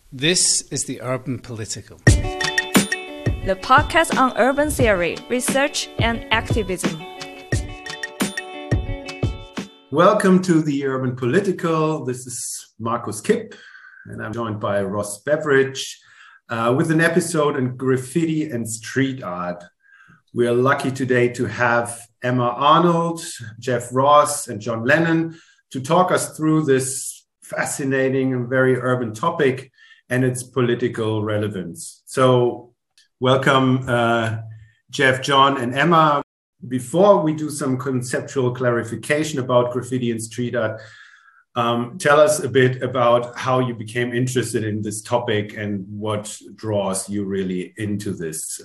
This is the Urban Political, the podcast on urban theory, research, and activism. Welcome to the Urban Political. This is Markus Kipp, and I'm joined by Ross Beveridge with an episode on graffiti and street art. We are lucky today to have Emma Arnold, Jeff Ross, and John Lennon to talk us through this fascinating and very urban topic and its political relevance. So welcome, Jeff, John, and Emma. Before we do some conceptual clarification about graffiti and street art, tell us a bit about how you became interested in this topic and what draws you really into this.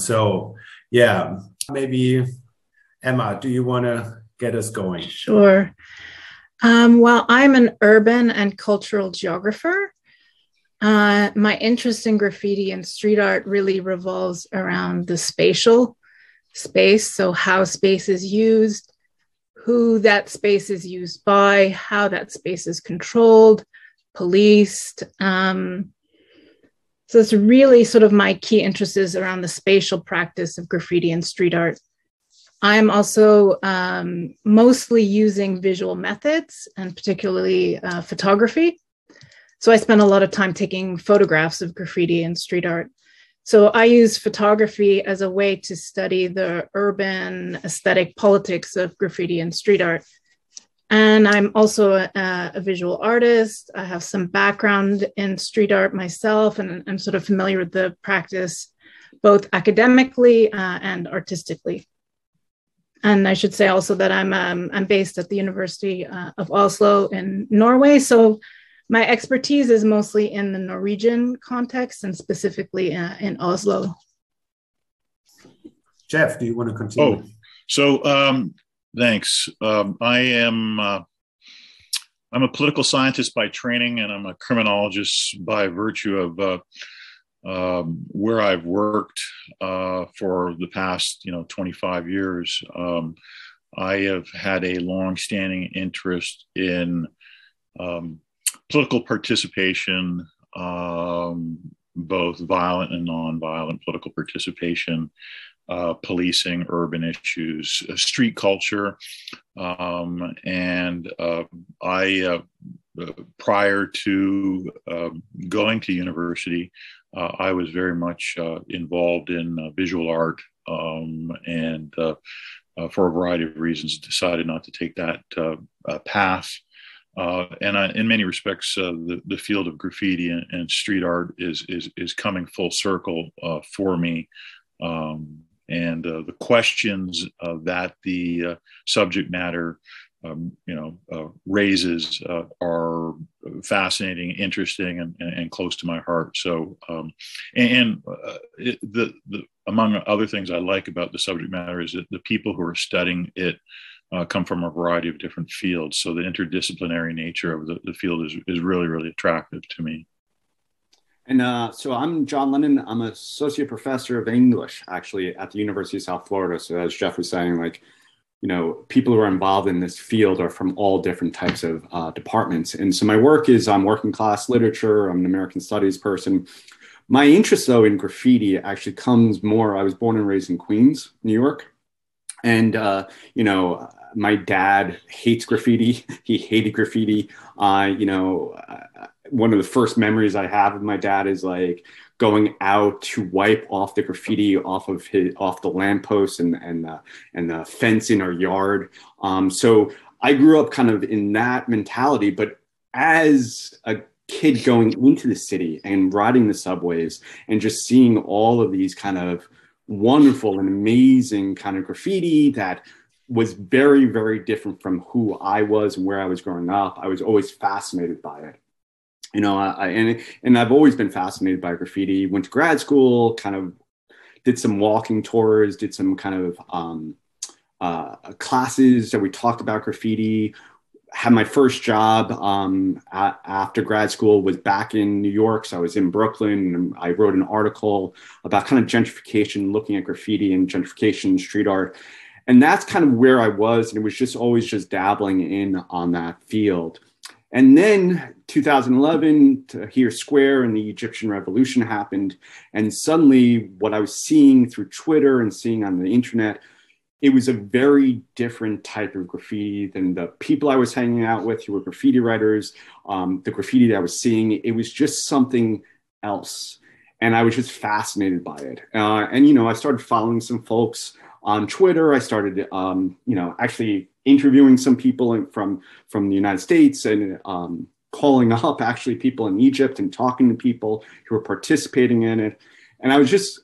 Maybe Emma, do you want to get us going? Sure. Well, I'm an urban and cultural geographer. My interest in graffiti and street art really revolves around the spatial space. So how space is used, who that space is used by, how that space is controlled, policed. So it's really sort of my key interest is around the spatial practice of graffiti and street art. I'm also mostly using visual methods and particularly photography. So I spend a lot of time taking photographs of graffiti and street art. So I use photography as a way to study the urban aesthetic politics of graffiti and street art. And I'm also a visual artist. I have some background in street art myself, and I'm sort of familiar with the practice both academically and artistically. And I should say also that I'm based at the University of Oslo in Norway. So my expertise is mostly in the Norwegian context and specifically in Oslo. Jeff, do you want to continue? Thanks. I'm a political scientist by training, and I'm a criminologist by virtue of where I've worked for the past 25 years. I have had a long-standing interest in political participation, both violent and non-violent political participation, policing, urban issues, street culture. Prior to going to university, I was very much involved in visual art and for a variety of reasons decided not to take that path. In many respects, the field of graffiti and street art is coming full circle for me. The questions that the subject matter raises are fascinating, interesting, and close to my heart. So, among other things I like about the subject matter is that the people who are studying it come from a variety of different fields. So the interdisciplinary nature of the field is really, really attractive to me. And so I'm John Lennon. I'm an associate professor of English, actually, at the University of South Florida. So as Jeff was saying, people who are involved in this field are from all different types of departments. And so my work is working class literature. I'm an American studies person. My interest, though, in graffiti actually comes more, I was born and raised in Queens, New York. And, my dad hates graffiti. He hated graffiti. One of the first memories I have of my dad is going out to wipe off the graffiti off the lamppost and the fence in our yard. So I grew up kind of in that mentality, but as a kid going into the city and riding the subways and just seeing all of these kind of wonderful and amazing kind of graffiti that was very, very different from who I was and where I was growing up, I was always fascinated by it. I've always been fascinated by graffiti. Went to grad school, kind of did some walking tours, did some kind of classes that we talked about graffiti. Had my first job after grad school was back in New York. So I was in Brooklyn and I wrote an article about kind of gentrification, looking at graffiti and gentrification and street art. And that's kind of where I was. And it was just always just dabbling in on that field. And then 2011, Tahrir Square and the Egyptian Revolution happened. And suddenly what I was seeing through Twitter and seeing on the internet, it was a very different type of graffiti than the people I was hanging out with who were graffiti writers. The graffiti that I was seeing, it was just something else. And I was just fascinated by it. And I started following some folks on Twitter. I started, actually interviewing some people from the United States and calling up actually people in Egypt and talking to people who were participating in it. And I was just,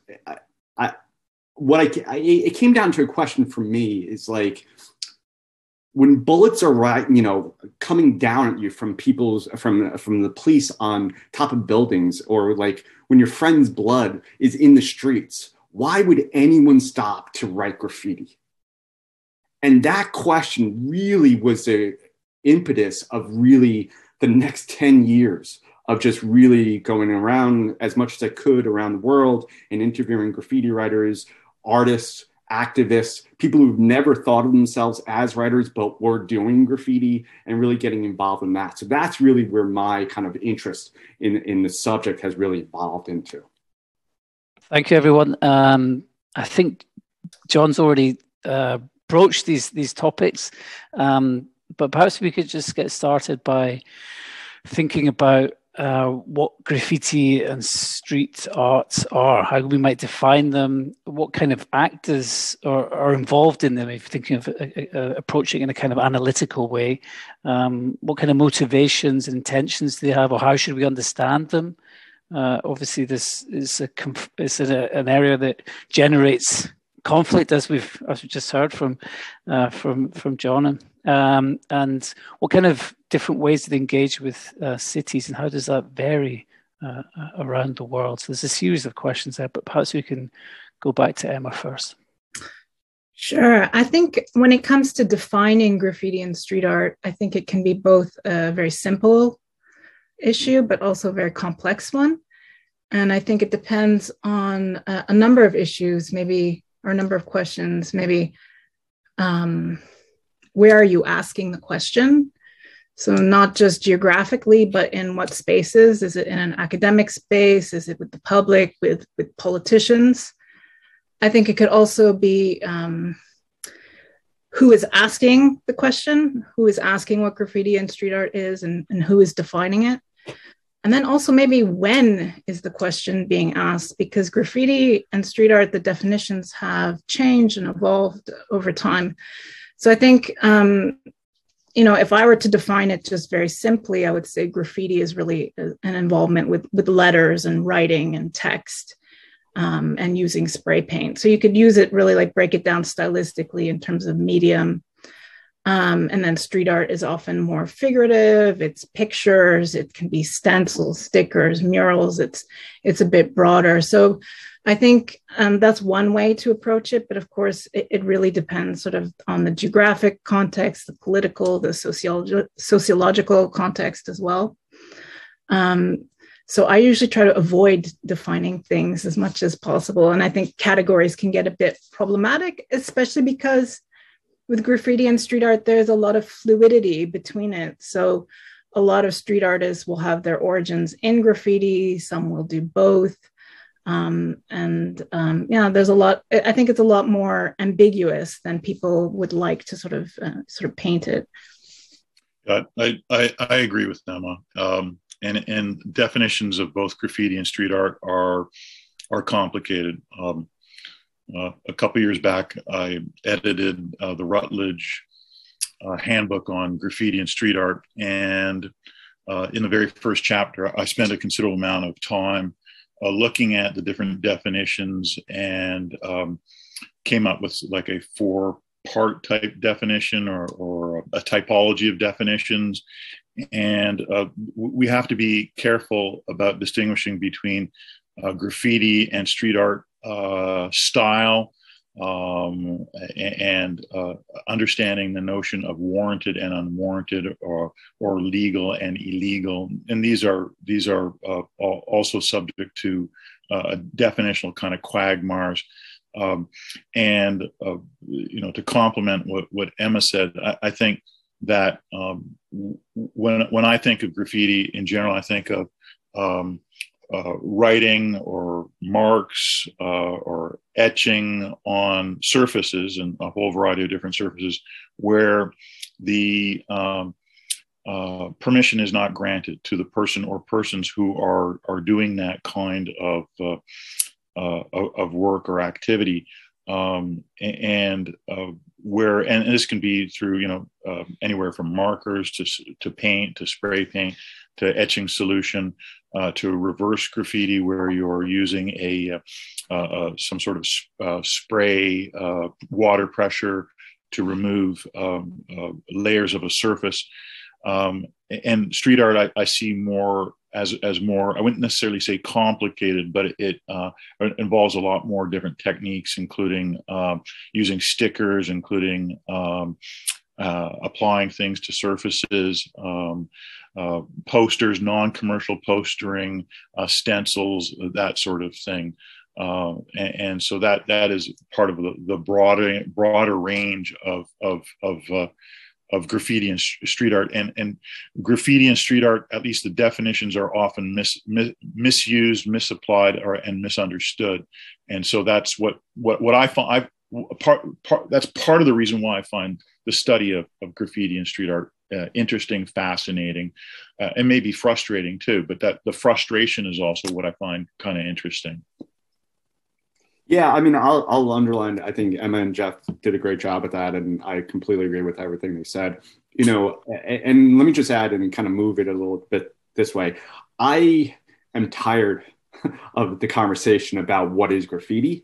it came down to a question for me is like, when bullets are coming down at you from from the police on top of buildings, or like when your friend's blood is in the streets, why would anyone stop to write graffiti? And that question really was the impetus of really the next 10 years of just really going around as much as I could around the world and interviewing graffiti writers, artists, activists, people who've never thought of themselves as writers, but were doing graffiti, and really getting involved in that. So that's really where my kind of interest in the subject has really evolved into. Thank you, everyone. I think John's already broached these topics, but perhaps we could just get started by thinking about what graffiti and street arts are, how we might define them, what kind of actors are involved in them, if you're thinking of approaching in a kind of analytical way, what kind of motivations and intentions do they have, or how should we understand them? Obviously, this is an area that generates conflict, as we've just heard from John, and what kind of different ways do they engage with cities, and how does that vary around the world? So there's a series of questions there, but perhaps we can go back to Emma first. Sure. I think when it comes to defining graffiti and street art, I think it can be both a very simple issue, but also a very complex one. And I think it depends on a number of issues, maybe, or a number of questions, maybe where are you asking the question? So not just geographically, but in what spaces? Is it in an academic space? Is it with the public, with politicians? I think it could also be who is asking the question, who is asking what graffiti and street art is, and who is defining it. And then also maybe when is the question being asked, because graffiti and street art, the definitions have changed and evolved over time. So I think, if I were to define it just very simply, I would say graffiti is really an involvement with letters and writing and text and using spray paint. So you could use it really like break it down stylistically in terms of medium. And then street art is often more figurative. It's pictures. It can be stencils, stickers, murals. It's a bit broader. So I think that's one way to approach it. But of course, it really depends sort of on the geographic context, the political, the sociological context as well. So I usually try to avoid defining things as much as possible. And I think categories can get a bit problematic, especially because with graffiti and street art, there's a lot of fluidity between it. So a lot of street artists will have their origins in graffiti. Some will do both. There's a lot. I think it's a lot more ambiguous than people would like to sort of paint it. I agree with Emma. And definitions of both graffiti and street art are complicated. A couple years back, I edited the Routledge handbook on graffiti and street art. And in the very first chapter, I spent a considerable amount of time looking at the different definitions and came up with like a 4-part type definition or a typology of definitions. And we have to be careful about distinguishing between graffiti and street art style and understanding the notion of warranted and unwarranted or legal and illegal. And these are also subject to definitional kind of quagmires. To complement what Emma said, I think that when I think of graffiti in general, I think of writing or marks or etching on surfaces, and a whole variety of different surfaces where the permission is not granted to the person or persons who are doing that kind of work or activity, and this can be through anywhere from markers to paint to spray paint to etching solution to reverse graffiti, where you're using some sort of spray water pressure to remove layers of a surface. And street art, I see more as more, I wouldn't necessarily say complicated, but it involves a lot more different techniques, including using stickers, including applying things to surfaces, posters, non-commercial postering, stencils, that sort of thing. And so that is part of the broader range of graffiti and street art, and graffiti and street art, at least the definitions are often misused, misapplied, and misunderstood. And so that's what I find. That's part of the reason why I find the study of graffiti and street art interesting, fascinating, and maybe frustrating too. But that the frustration is also what I find kind of interesting. Yeah, I mean, I'll underline, I think Emma and Jeff did a great job at that, and I completely agree with everything they said. And let me just add and kind of move it a little bit this way. I am tired of the conversation about what is graffiti.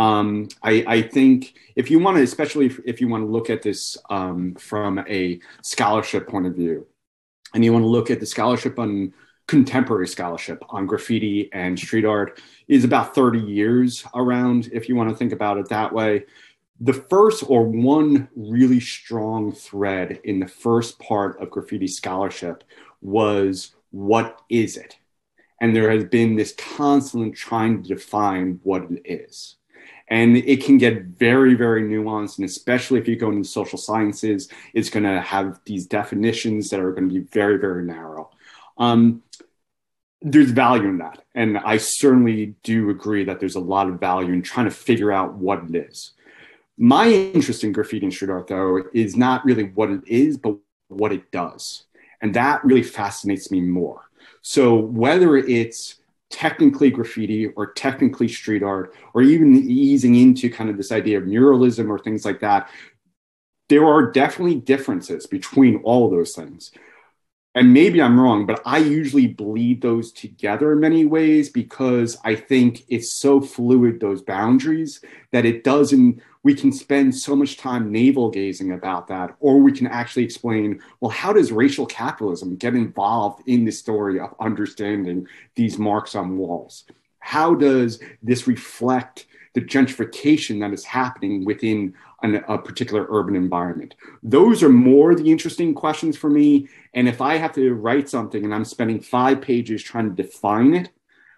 I think if you want to, especially if you want to look at this from a scholarship point of view, and you want to look at the scholarship on contemporary scholarship on graffiti and street art is about 30 years around, if you want to think about it that way. The first or one really strong thread in the first part of graffiti scholarship was, what is it? And there has been this constant trying to define what it is. And it can get very, very nuanced. And especially if you go into social sciences, it's going to have these definitions that are going to be very, very narrow. There's value in that. And I certainly do agree that there's a lot of value in trying to figure out what it is. My interest in graffiti and street art, though, is not really what it is, but what it does. And that really fascinates me more. So whether it's technically graffiti or technically street art, or even easing into kind of this idea of muralism or things like that, there are definitely differences between all of those things. And maybe I'm wrong, but I usually bleed those together in many ways because I think it's so fluid, those boundaries, that we can spend so much time navel gazing about that, or we can actually explain, well, how does racial capitalism get involved in the story of understanding these marks on walls? How does this reflect the gentrification that is happening within a particular urban environment? Those are more the interesting questions for me. And if I have to write something and I'm spending 5 pages trying to define it,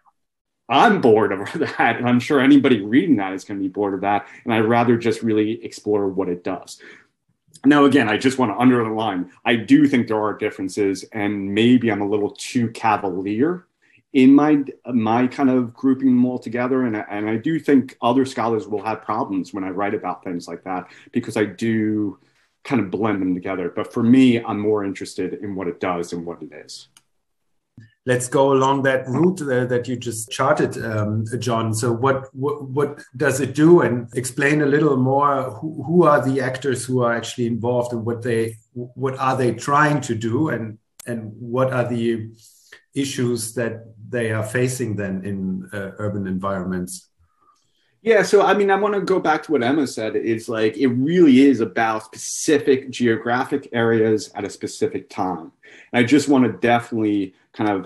I'm bored of that. And I'm sure anybody reading that is going to be bored of that. And I'd rather just really explore what it does. Now, again, I just want to underline, I do think there are differences, and maybe I'm a little too cavalier in my kind of grouping them all together. And I do think other scholars will have problems when I write about things like that, because I do kind of blend them together. But for me, I'm more interested in what it does and what it is. Let's go along that route that you just charted, John. So what does it do? And explain a little more, who are the actors who are actually involved, and what are they trying to do, and what are the issues that they are facing then in urban environments? Yeah, so I mean, I want to go back to what Emma said. Is like, it really is about specific geographic areas at a specific time. And I just want to definitely kind of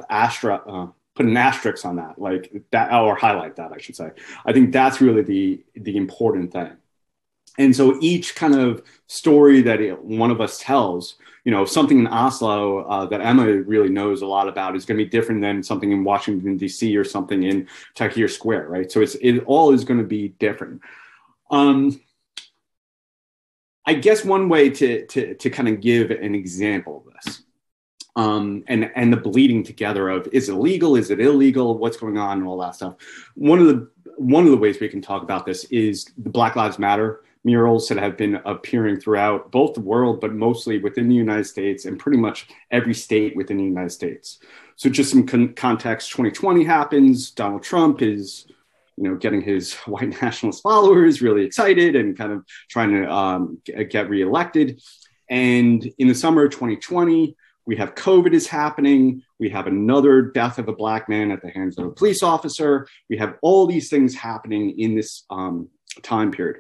put an asterisk on that, like that, or highlight that, I should say. I think that's really the important thing. And so each kind of story that one of us tells, something in Oslo that Emma really knows a lot about is going to be different than something in Washington, D.C. or something in Tahrir Square, right? So it all is going to be different. I guess one way to kind of give an example of this, and the bleeding together of, is it legal, is it illegal, what's going on, and all that stuff. One of the ways we can talk about this is the Black Lives Matter murals that have been appearing throughout both the world, but mostly within the United States and pretty much every state within the United States. So just some context, 2020 happens, Donald Trump is getting his white nationalist followers really excited and kind of trying to get reelected. And in the summer of 2020, we have COVID is happening. We have another death of a Black man at the hands of a police officer. We have all these things happening in this time period.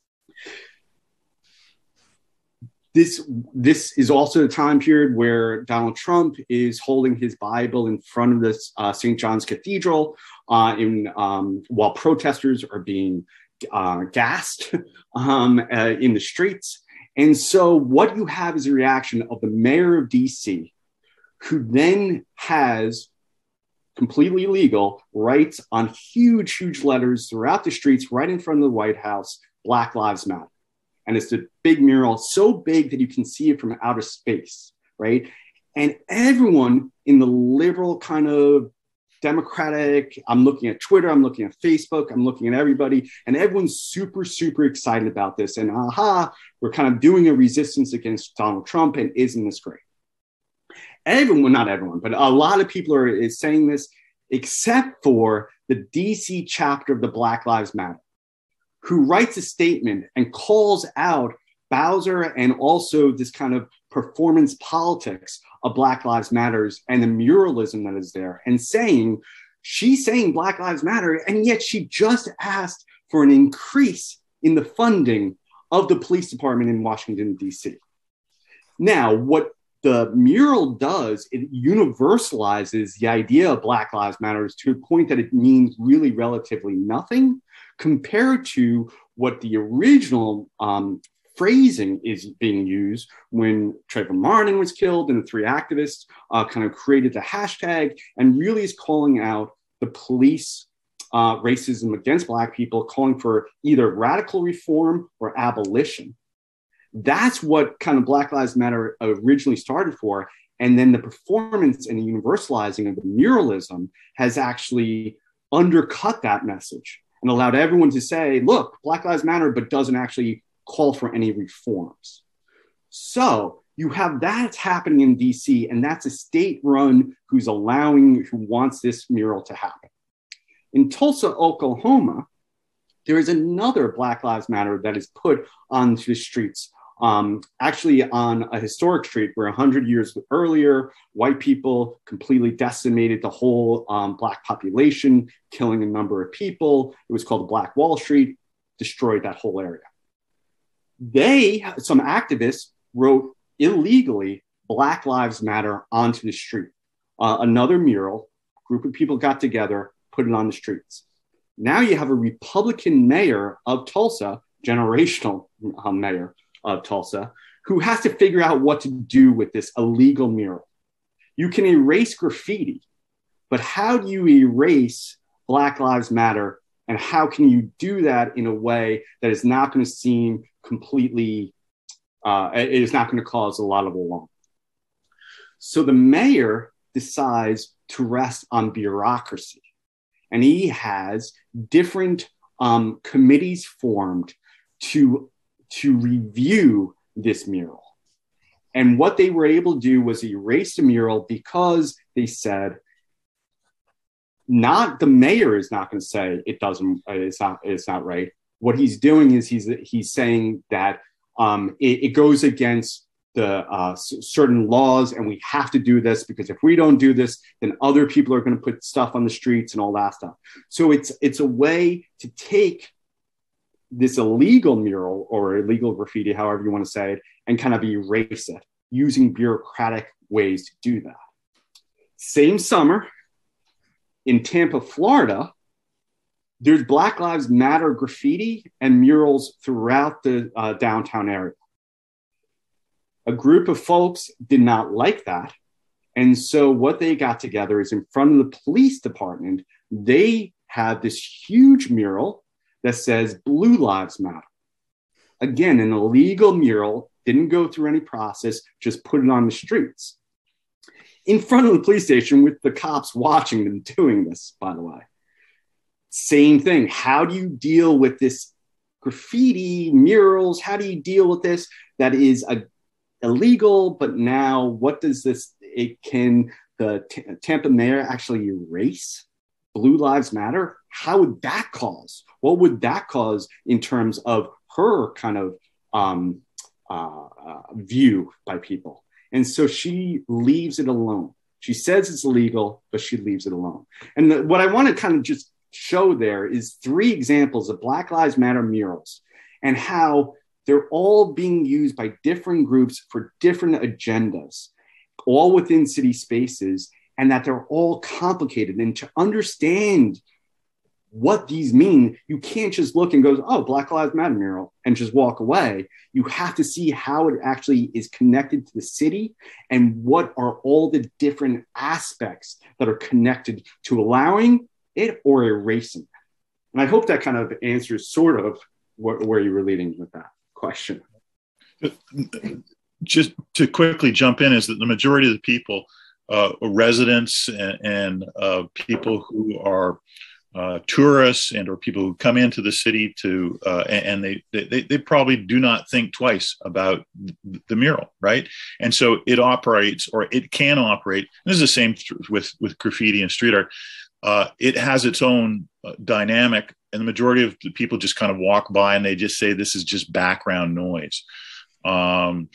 This is also the time period where Donald Trump is holding his Bible in front of this St. John's Cathedral while protesters are being gassed in the streets. And so what you have is a reaction of the mayor of DC, who then has completely legal writes on huge, huge letters throughout the streets, right in front of the White House, Black Lives Matter. And it's a big mural, so big that you can see it from outer space, right? And everyone in the liberal kind of Democratic, I'm looking at Twitter, I'm looking at Facebook, I'm looking at everybody, and everyone's super, super excited about this. And we're kind of doing a resistance against Donald Trump, and isn't this great? Everyone, not everyone, but a lot of people are saying this, except for the DC chapter of the Black Lives Matter, who writes a statement and calls out Bowser and also this kind of performance politics of Black Lives Matters and the muralism that is there, and she's saying Black Lives Matter, and yet she just asked for an increase in the funding of the police department in Washington, D.C. Now, what the mural does, it universalizes the idea of Black Lives Matter to a point that it means really relatively nothing compared to what the original phrasing is being used when Trayvon Martin was killed and the three activists kind of created the hashtag and really is calling out the police racism against Black people, calling for either radical reform or abolition. That's what kind of Black Lives Matter originally started for. And then the performance and the universalizing of the muralism has actually undercut that message and allowed everyone to say, look, Black Lives Matter, but doesn't actually call for any reforms. So you have that happening in DC, and that's a state run who wants this mural to happen. In Tulsa, Oklahoma, there is another Black Lives Matter that is put onto the streets, actually on a historic street where 100 years earlier, white people completely decimated the whole Black population, killing a number of people. It was called the Black Wall Street, destroyed that whole area. Some activists wrote illegally Black Lives Matter onto the street. Another mural, group of people got together, put it on the streets. Now you have a Republican mayor of Tulsa, generational mayor of Tulsa, who has to figure out what to do with this illegal mural. You can erase graffiti, but how do you erase Black Lives Matter? And how can you do that in a way that is not going to seem completely, it is not going to cause a lot of alarm? So the mayor decides to rest on bureaucracy. And he has different committees formed to review this mural. And what they were able to do was erase the mural because they said, the mayor is not going to say it's not right. What he's doing is he's saying that it goes against the certain laws, and we have to do this because if we don't do this, then other people are going to put stuff on the streets and all that stuff. So it's a way to take this illegal mural or illegal graffiti, however you want to say it, and kind of erase it using bureaucratic ways to do that. Same summer in Tampa, Florida, there's Black Lives Matter graffiti and murals throughout the downtown area. A group of folks did not like that. And so what they got together is in front of the police department, they had this huge mural that says Blue Lives Matter. Again, an illegal mural, didn't go through any process, just put it on the streets. In front of the police station with the cops watching them doing this, by the way. Same thing. How do you deal with this graffiti, murals? How do you deal with this that is illegal, but now what does this, can the Tampa mayor actually erase Blue Lives Matter? How would that cause? What would that cause in terms of her kind of view by people? And so she leaves it alone. She says it's illegal, but she leaves it alone. And what I want to kind of just show there is 3 examples of Black Lives Matter murals and how they're all being used by different groups for different agendas, all within city spaces, and that they're all complicated. And to understand what these mean, you can't just look and go, oh, Black Lives Matter mural, and just walk away. You have to see how it actually is connected to the city and what are all the different aspects that are connected to allowing it or erasing it. And I hope that kind of answers sort of where you were leading with that question. Just to quickly jump in, is that the majority of the people, residents and people who are tourists and or people who come into the city to and they probably do not think twice about the mural, right? And so it operates, or it can operate. This is the same with graffiti and street art. It has its own dynamic, and the majority of the people just kind of walk by and they just say this is just background noise. And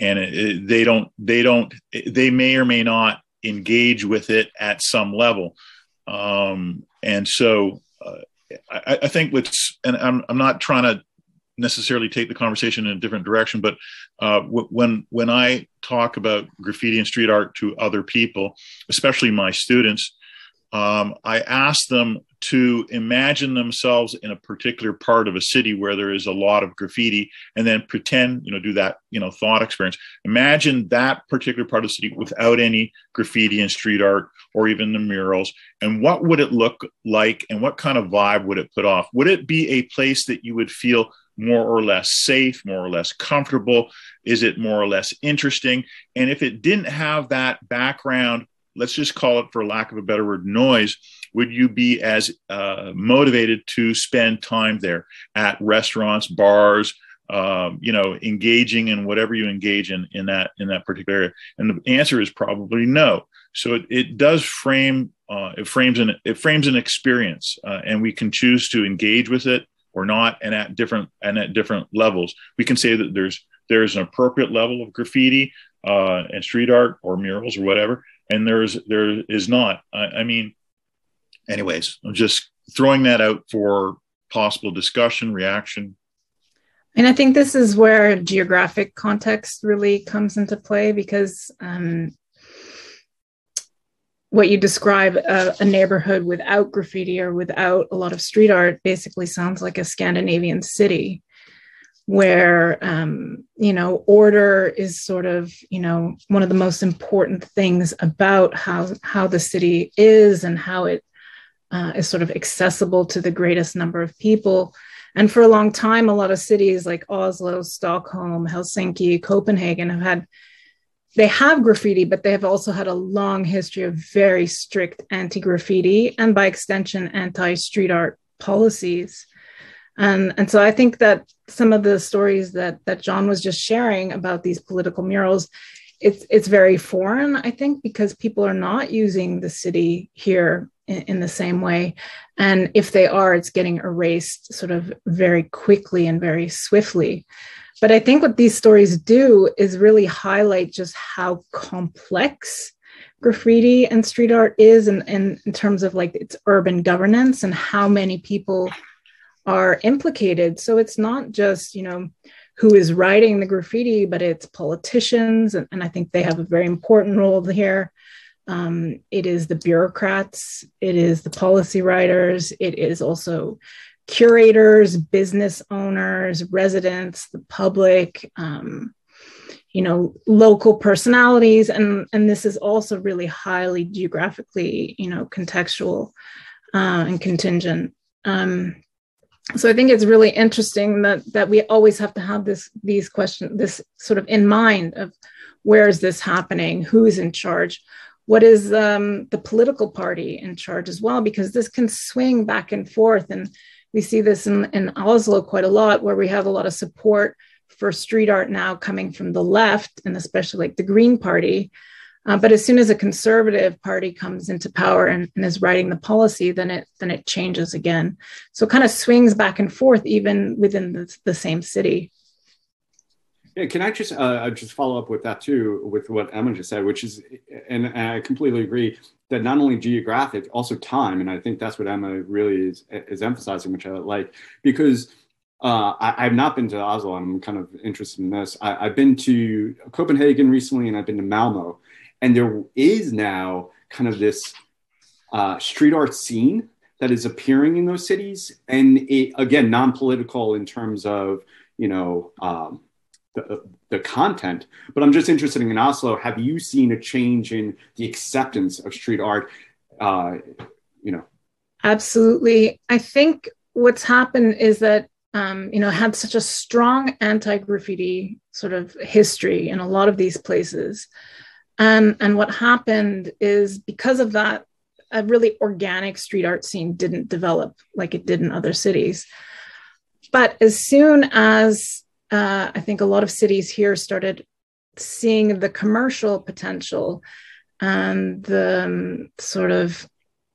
they may or may not engage with it at some level. And so I think and I'm not trying to necessarily take the conversation in a different direction, but when I talk about graffiti and street art to other people, especially my students, I ask them to imagine themselves in a particular part of a city where there is a lot of graffiti, and then pretend, do that, thought experience. Imagine that particular part of the city without any graffiti and street art or even the murals. And what would it look like, and what kind of vibe would it put off? Would it be a place that you would feel more or less safe, more or less comfortable? Is it more or less interesting? And if it didn't have that background, let's just call it, for lack of a better word, noise, would you be as motivated to spend time there at restaurants, bars, engaging in whatever you engage in that particular area? And the answer is probably no. So it does frame, it frames an experience, and we can choose to engage with it or not, and at different levels. We can say that there's an appropriate level of graffiti and street art or murals or whatever, and there is not. Anyways, I'm just throwing that out for possible discussion, reaction. And I think this is where geographic context really comes into play, because what you describe, a neighborhood without graffiti or without a lot of street art, basically sounds like a Scandinavian city, where, order is sort of, one of the most important things about how the city is and how it is sort of accessible to the greatest number of people. And for a long time, a lot of cities like Oslo, Stockholm, Helsinki, Copenhagen they have graffiti, but they have also had a long history of very strict anti-graffiti and, by extension, anti-street art policies. And so I think that some of the stories that John was just sharing about these political murals, it's very foreign, I think, because people are not using the city here in the same way. And if they are, it's getting erased sort of very quickly and very swiftly. But I think what these stories do is really highlight just how complex graffiti and street art is in terms of like its urban governance and how many people are implicated. So it's not just, who is writing the graffiti, but it's politicians. And I think they have a very important role here. It is the bureaucrats, it is the policy writers, it is also curators, business owners, residents, the public, local personalities. And this is also really highly geographically, contextual and contingent. So I think it's really interesting that we always have to have these questions, this sort of in mind of where is this happening, who is in charge, what is the political party in charge as well, because this can swing back and forth. And we see this in Oslo quite a lot, where we have a lot of support for street art now coming from the left, and especially like the Green Party. But as soon as a conservative party comes into power and is writing the policy, then it changes again. So it kind of swings back and forth even within the same city. Yeah, can I just follow up with that too, with what Emma just said, which is, and I completely agree that not only geographic, also time, and I think that's what Emma really is emphasizing, which I like, because I've not been to Oslo, and I'm kind of interested in this. I've been to Copenhagen recently, and I've been to Malmo. And there is now kind of this street art scene that is appearing in those cities. And it, again, non-political in terms of, the content. But I'm just interested in Oslo. Have you seen a change in the acceptance of street art? Absolutely. I think what's happened is that, had such a strong anti-graffiti sort of history in a lot of these places. And what happened is, because of that, a really organic street art scene didn't develop like it did in other cities. But as soon as I think a lot of cities here started seeing the commercial potential and the sort of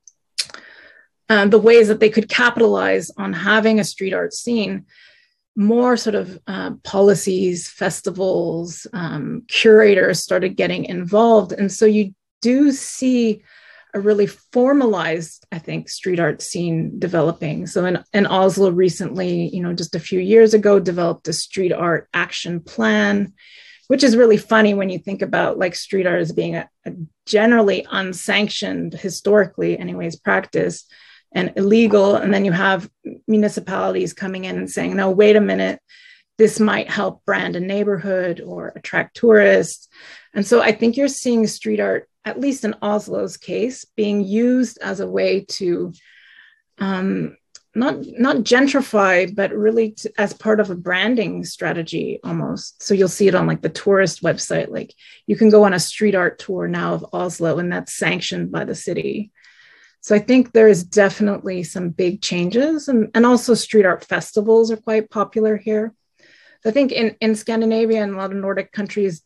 the ways that they could capitalize on having a street art scene, more sort of policies, festivals, curators started getting involved. And so you do see a really formalized, I think, street art scene developing. So in Oslo recently, just a few years ago, developed a street art action plan, which is really funny when you think about like street art as being a generally unsanctioned, historically anyways, practice and illegal. And then you have municipalities coming in and saying, no, wait a minute, this might help brand a neighborhood or attract tourists. And so I think you're seeing street art, at least in Oslo's case, being used as a way to not gentrify, but really as part of a branding strategy almost. So you'll see it on like the tourist website. Like you can go on a street art tour now of Oslo, and that's sanctioned by the city. So I think there is definitely some big changes, and also street art festivals are quite popular here. I think in Scandinavia and a lot of Nordic countries,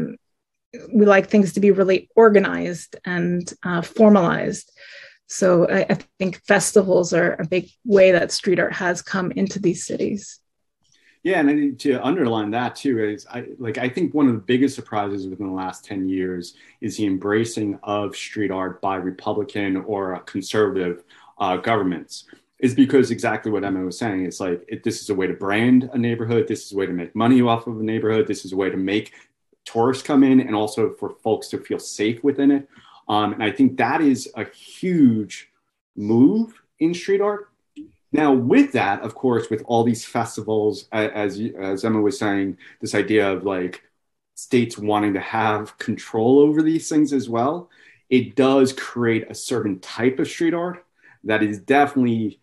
we like things to be really organized and formalized. So I think festivals are a big way that street art has come into these cities. Yeah, and to underline that too, is I think one of the biggest surprises within the last 10 years is the embracing of street art by Republican or conservative governments. Is because exactly what Emma was saying. It's like, this is a way to brand a neighborhood. This is a way to make money off of a neighborhood. This is a way to make tourists come in, and also for folks to feel safe within it. And I think that is a huge move in street art. Now, with that, of course, with all these festivals, as Emma was saying, this idea of like states wanting to have control over these things as well, it does create a certain type of street art that is definitely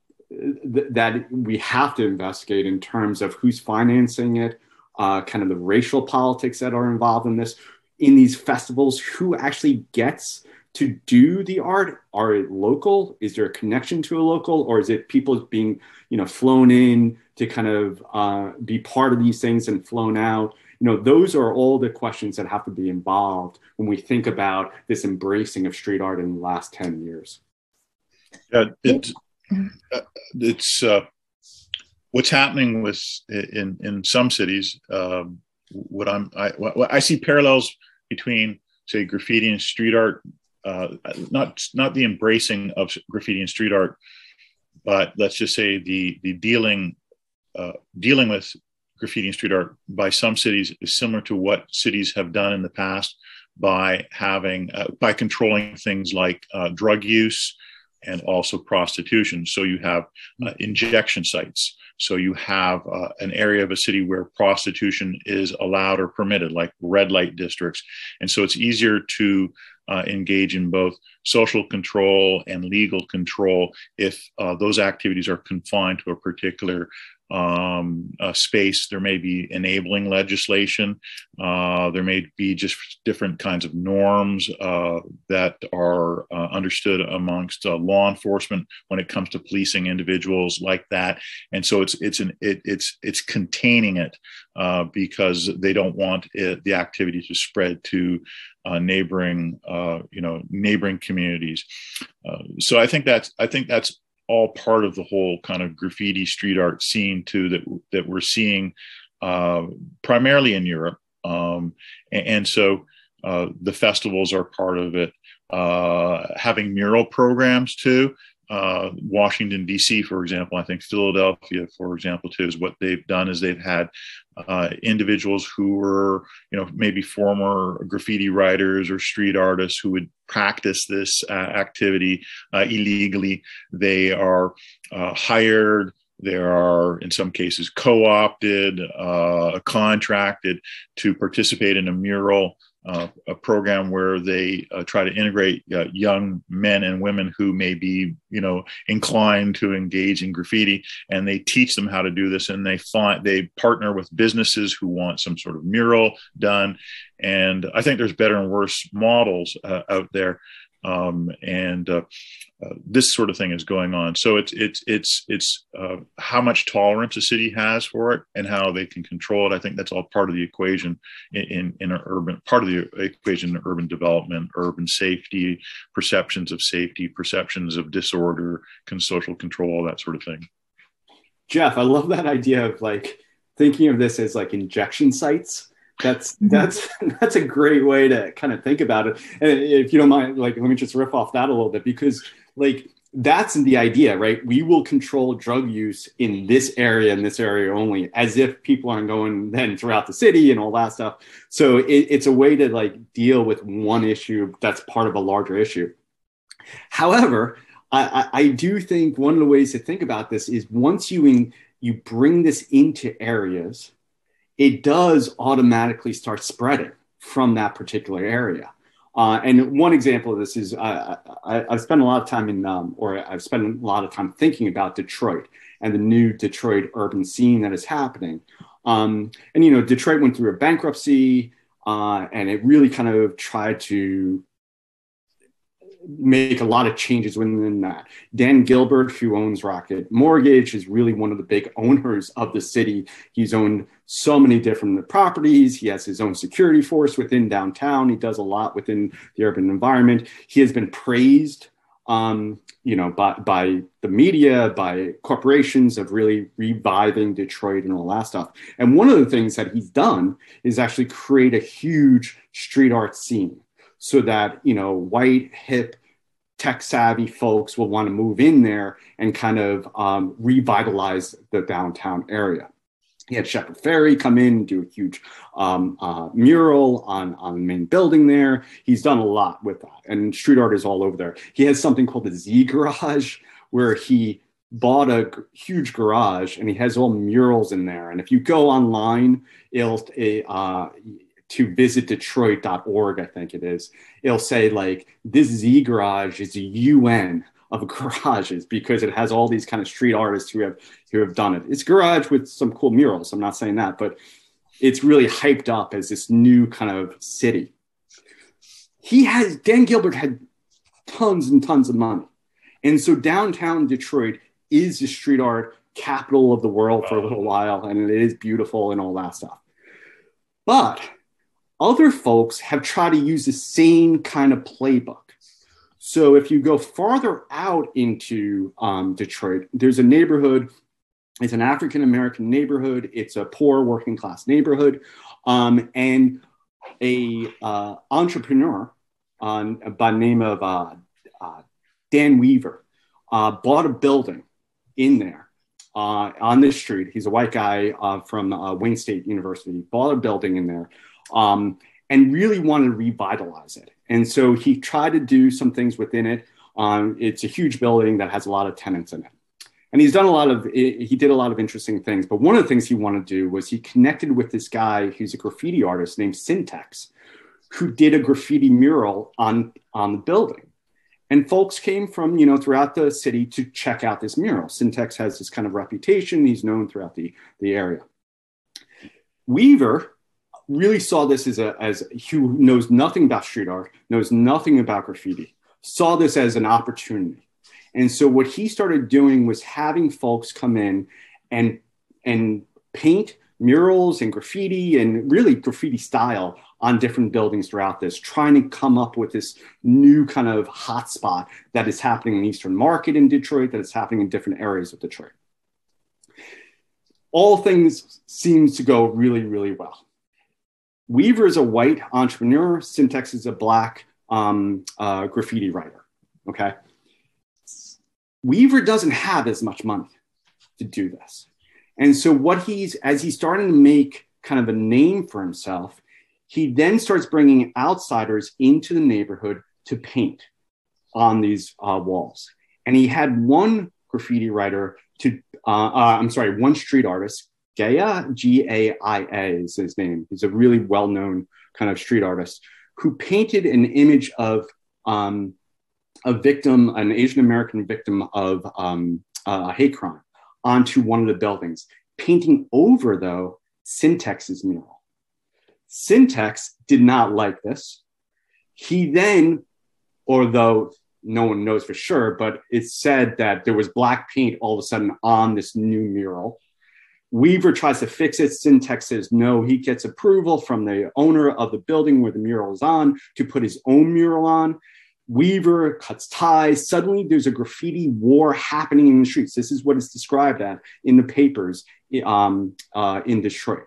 that we have to investigate in terms of who's financing it, kind of the racial politics that are involved in this, in these festivals, who actually gets to do the art. Are it local? Is there a connection to a local, or is it people being, flown in to kind of be part of these things and flown out? Those are all the questions that have to be involved when we think about this embracing of street art in the last 10 years. Yeah, it's what's happening with in some cities. What I see parallels between, say, graffiti and street art. Not the embracing of graffiti and street art, but let's just say the dealing with graffiti and street art by some cities is similar to what cities have done in the past by controlling things like drug use and also prostitution. So you have injection sites. So you have an area of a city where prostitution is allowed or permitted, like red light districts. And so it's easier to engage in both social control and legal control if those activities are confined to a particular space. There may be enabling legislation. There may be just different kinds of norms that are understood amongst law enforcement when it comes to policing individuals like that. And so it's containing it because they don't want the activity to spread to neighboring communities. So I think that's all part of the whole kind of graffiti street art scene too that we're seeing primarily in Europe, and so the festivals are part of it. Having mural programs too. Washington, D.C., for example, I think Philadelphia, for example, too, is what they've done is they've had individuals who were, maybe former graffiti writers or street artists who would practice this activity illegally. They are hired. They are, in some cases, co-opted, contracted to participate in a mural a program where they try to integrate young men and women who may be, inclined to engage in graffiti, and they teach them how to do this. And they partner with businesses who want some sort of mural done. And I think there's better and worse models out there. This sort of thing is going on. So it's how much tolerance a city has for it and how they can control it. I think that's all part of the equation in urban development, urban safety, perceptions of safety, perceptions of disorder, social control, all that sort of thing. Jeff, I love that idea of thinking of this as injection sites. That's a great way to kind of think about it. And if you don't mind, let me just riff off that a little bit, because that's the idea, right? We will control drug use in this area and this area only, as if people aren't going then throughout the city and all that stuff. So it's a way to deal with one issue that's part of a larger issue. However, I do think one of the ways to think about this is once you bring this into areas, it does automatically start spreading from that particular area. And one example of this is I've spent a lot of time I've spent a lot of time thinking about Detroit and the new Detroit urban scene that is happening. Detroit went through a bankruptcy and it really kind of tried to make a lot of changes within that. Dan Gilbert, who owns Rocket Mortgage, is really one of the big owners of the city. He's owned so many different properties. He has his own security force within downtown. He does a lot within the urban environment. He has been praised, by the media, by corporations of really reviving Detroit and all that stuff. And one of the things that he's done is actually create a huge street art scene, so that, white, hip, tech-savvy folks will want to move in there and kind of revitalize the downtown area. He had Shepard Fairey come in and do a huge mural on the main building there. He's done a lot with that. And street art is all over there. He has something called the Z Garage, where he bought a huge garage and he has all murals in there. And if you go online, to visit Detroit.org, I think it is, it'll say this Z Garage is a UN of garages because it has all these kind of street artists who have done it. It's a garage with some cool murals. I'm not saying that, but it's really hyped up as this new kind of city. Dan Gilbert had tons and tons of money. And so downtown Detroit is the street art capital of the world for a little while. And it is beautiful and all that stuff. But other folks have tried to use the same kind of playbook. So if you go farther out into Detroit, there's a neighborhood. It's an African-American neighborhood. It's a poor working class neighborhood. And a entrepreneur by the name of Dan Weaver bought a building in there on this street. He's a white guy from Wayne State University, bought a building in there. And really wanted to revitalize it. And so he tried to do some things within it. It's a huge building that has a lot of tenants in it. And he did a lot of interesting things. But one of the things he wanted to do was he connected with this guy who's a graffiti artist named Syntax, who did a graffiti mural on the building. And folks came from, throughout the city to check out this mural. Syntex has this kind of reputation. He's known throughout the area. Weaver really saw this as who knows nothing about street art, knows nothing about graffiti, saw this as an opportunity. And so what he started doing was having folks come in and paint murals and graffiti and really graffiti style on different buildings throughout this, trying to come up with this new kind of hotspot that is happening in Eastern Market in Detroit, that is happening in different areas of Detroit. All things seems to go really, really well. Weaver is a white entrepreneur. Syntex is a Black graffiti writer, okay? Weaver doesn't have as much money to do this. And so as he's starting to make kind of a name for himself, he then starts bringing outsiders into the neighborhood to paint on these walls. And he had one graffiti writer one street artist, Gaia, G-A-I-A is his name. He's a really well-known kind of street artist who painted an image of a victim, an Asian American victim of a hate crime onto one of the buildings, painting over, though, Syntex's mural. Syntex did not like this. He then, although no one knows for sure, but it's said that there was black paint all of a sudden on this new mural. Weaver tries to fix it. Syntex says no. He gets approval from the owner of the building where the mural is on to put his own mural on. Weaver cuts ties. Suddenly there's a graffiti war happening in the streets. This is what it's described at in the papers in Detroit.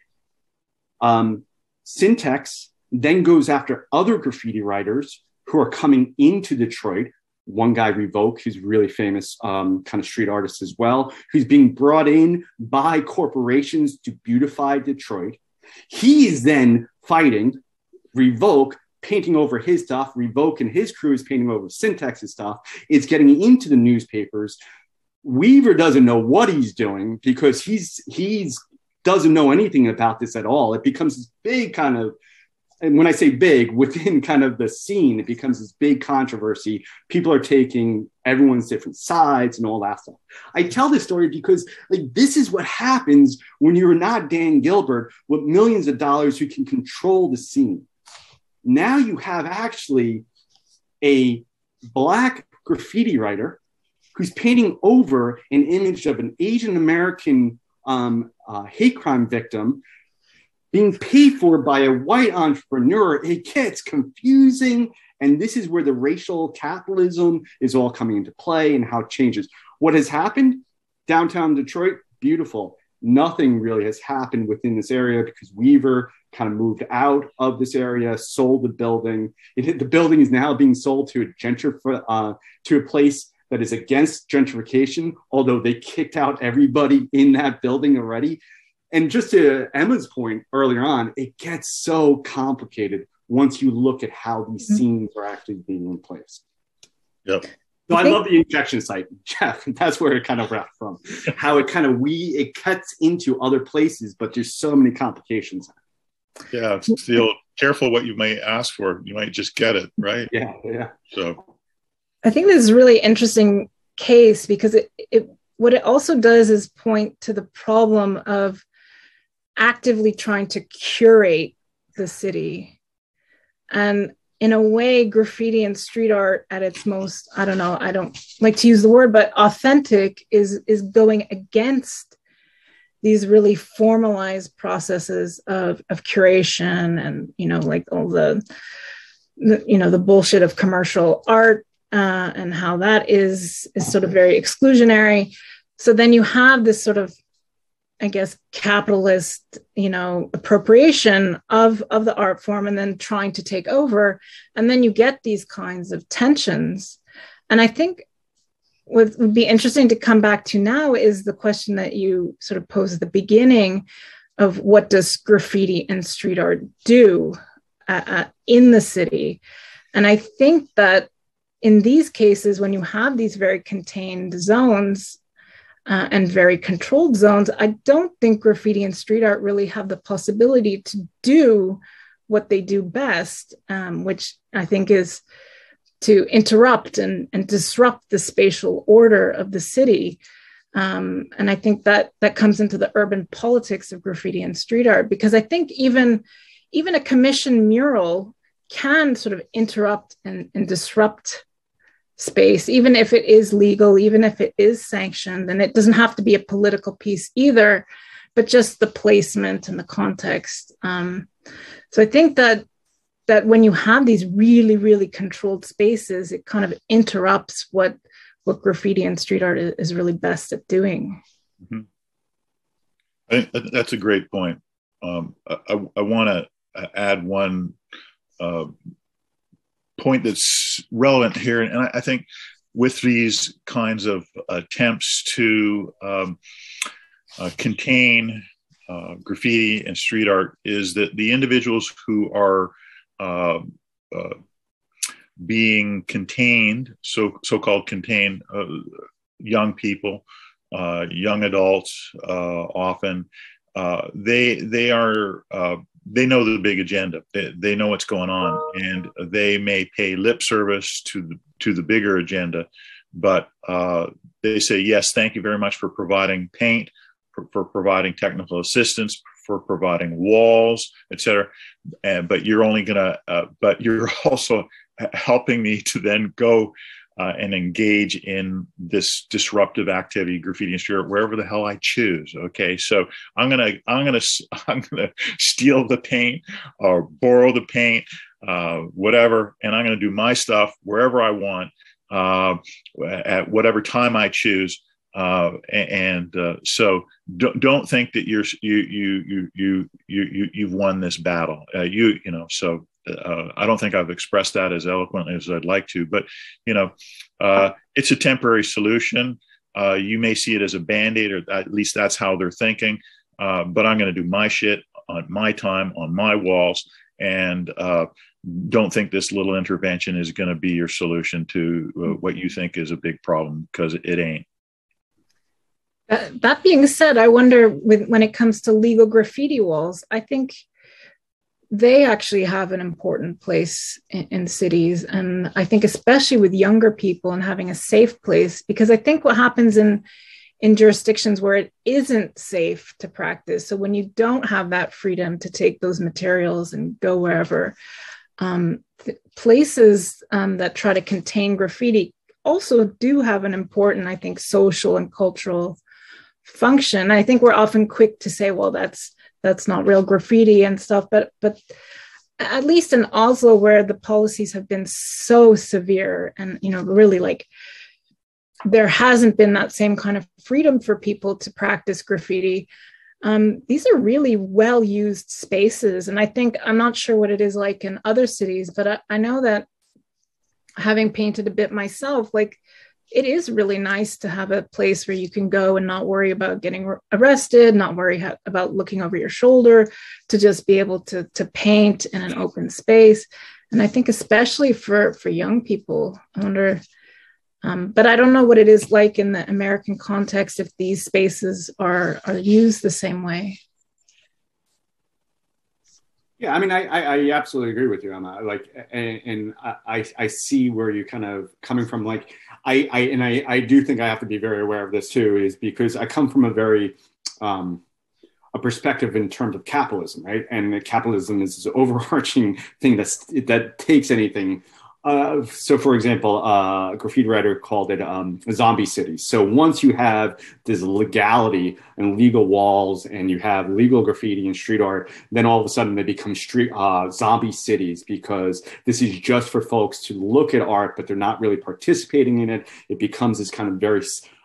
Syntex then goes after other graffiti writers who are coming into Detroit. One guy, Revoke, who's a really famous kind of street artist as well, who's being brought in by corporations to beautify Detroit. He is then fighting Revoke, painting over his stuff. Revoke and his crew is painting over Syntex's stuff. It's getting into the newspapers. Weaver doesn't know what he's doing because he's doesn't know anything about this at all. It becomes this big kind of, and when I say big, within kind of the scene, it becomes this big controversy. People are taking everyone's different sides and all that stuff. I tell this story because this is what happens when you're not Dan Gilbert with millions of dollars who can control the scene. Now you have actually a black graffiti writer who's painting over an image of an Asian American hate crime victim being paid for by a white entrepreneur. It gets confusing. And this is where the racial capitalism is all coming into play and how it changes. What has happened? Downtown Detroit, beautiful. Nothing really has happened within this area because Weaver kind of moved out of this area, sold the building. The building is now being sold to a place that is against gentrification, although they kicked out everybody in that building already. And just to Emma's point earlier on, it gets so complicated once you look at how these scenes are actually being in place. Yep. So I love the injection site, Jeff. That's where it kind of wrapped from. How it kind of it cuts into other places, but there's so many complications. Yeah, feel careful what you may ask for. You might just get it, right? Yeah. So I think this is a really interesting case because what it also does is point to the problem of actively trying to curate the city. And in a way, graffiti and street art at its most, I don't like to use the word, but authentic is going against these really formalized processes of curation and, like all the bullshit of commercial art and how that is sort of very exclusionary. So then you have this sort of, I guess, capitalist, appropriation of the art form and then trying to take over. And then you get these kinds of tensions. And I think what would be interesting to come back to now is the question that you sort of posed at the beginning of what does graffiti and street art do in the city? And I think that in these cases, when you have these very contained zones, and very controlled zones, I don't think graffiti and street art really have the possibility to do what they do best, which I think is to interrupt and disrupt the spatial order of the city. And I think that comes into the urban politics of graffiti and street art, because I think even a commissioned mural can sort of interrupt and disrupt space, even if it is legal, even if it is sanctioned. And it doesn't have to be a political piece either, but just the placement and the context. So I think that when you have these really, really controlled spaces, it kind of interrupts what graffiti and street art is really best at doing. Mm-hmm. I think that's a great point. I want to add one point that's relevant here. And I think with these kinds of attempts to contain graffiti and street art is that the individuals who are being contained, so-called contained, young people, young adults, often they know the big agenda. They know what's going on, and they may pay lip service to the bigger agenda, but they say, yes, thank you very much for providing paint, for providing technical assistance, for providing walls, etc. But you're only gonna, but you're also helping me to then go and engage in this disruptive activity, graffiti and street art, wherever the hell I choose. Okay, so I'm gonna steal the paint or borrow the paint, whatever, and I'm gonna do my stuff wherever I want, at whatever time I choose. So don't think that you've won this battle. So I don't think I've expressed that as eloquently as I'd like to, but it's a temporary solution. You may see it as a Band-Aid, or at least that's how they're thinking. But I'm going to do my shit on my time, on my walls, and don't think this little intervention is going to be your solution to what you think is a big problem, because it ain't. That being said, I wonder when it comes to legal graffiti walls, I think they actually have an important place in cities. And I think especially with younger people and having a safe place, because I think what happens in jurisdictions where it isn't safe to practice, so when you don't have that freedom to take those materials and go wherever, places that try to contain graffiti also do have an important, I think, social and cultural function. I think we're often quick to say, well, that's not real graffiti and stuff, but at least in Oslo, where the policies have been so severe and really like there hasn't been that same kind of freedom for people to practice graffiti. These are really well used spaces, and I think, I'm not sure what it is like in other cities, but I know that, having painted a bit myself, like, it is really nice to have a place where you can go and not worry about getting arrested, not worry about looking over your shoulder, to just be able to paint in an open space. And I think especially for young people, I wonder, but I don't know what it is like in the American context, if these spaces are used the same way. Yeah, I mean, I absolutely agree with you, Emma. Like, and I see where you're kind of coming from. Like, I do think I have to be very aware of this too, is because I come from a very a perspective in terms of capitalism, right? And capitalism is this overarching thing that takes anything. So, for example, a graffiti writer called it zombie cities. So once you have this legality and legal walls, and you have legal graffiti and street art, then all of a sudden they become zombie cities, because this is just for folks to look at art, but they're not really participating in it. It becomes this kind of very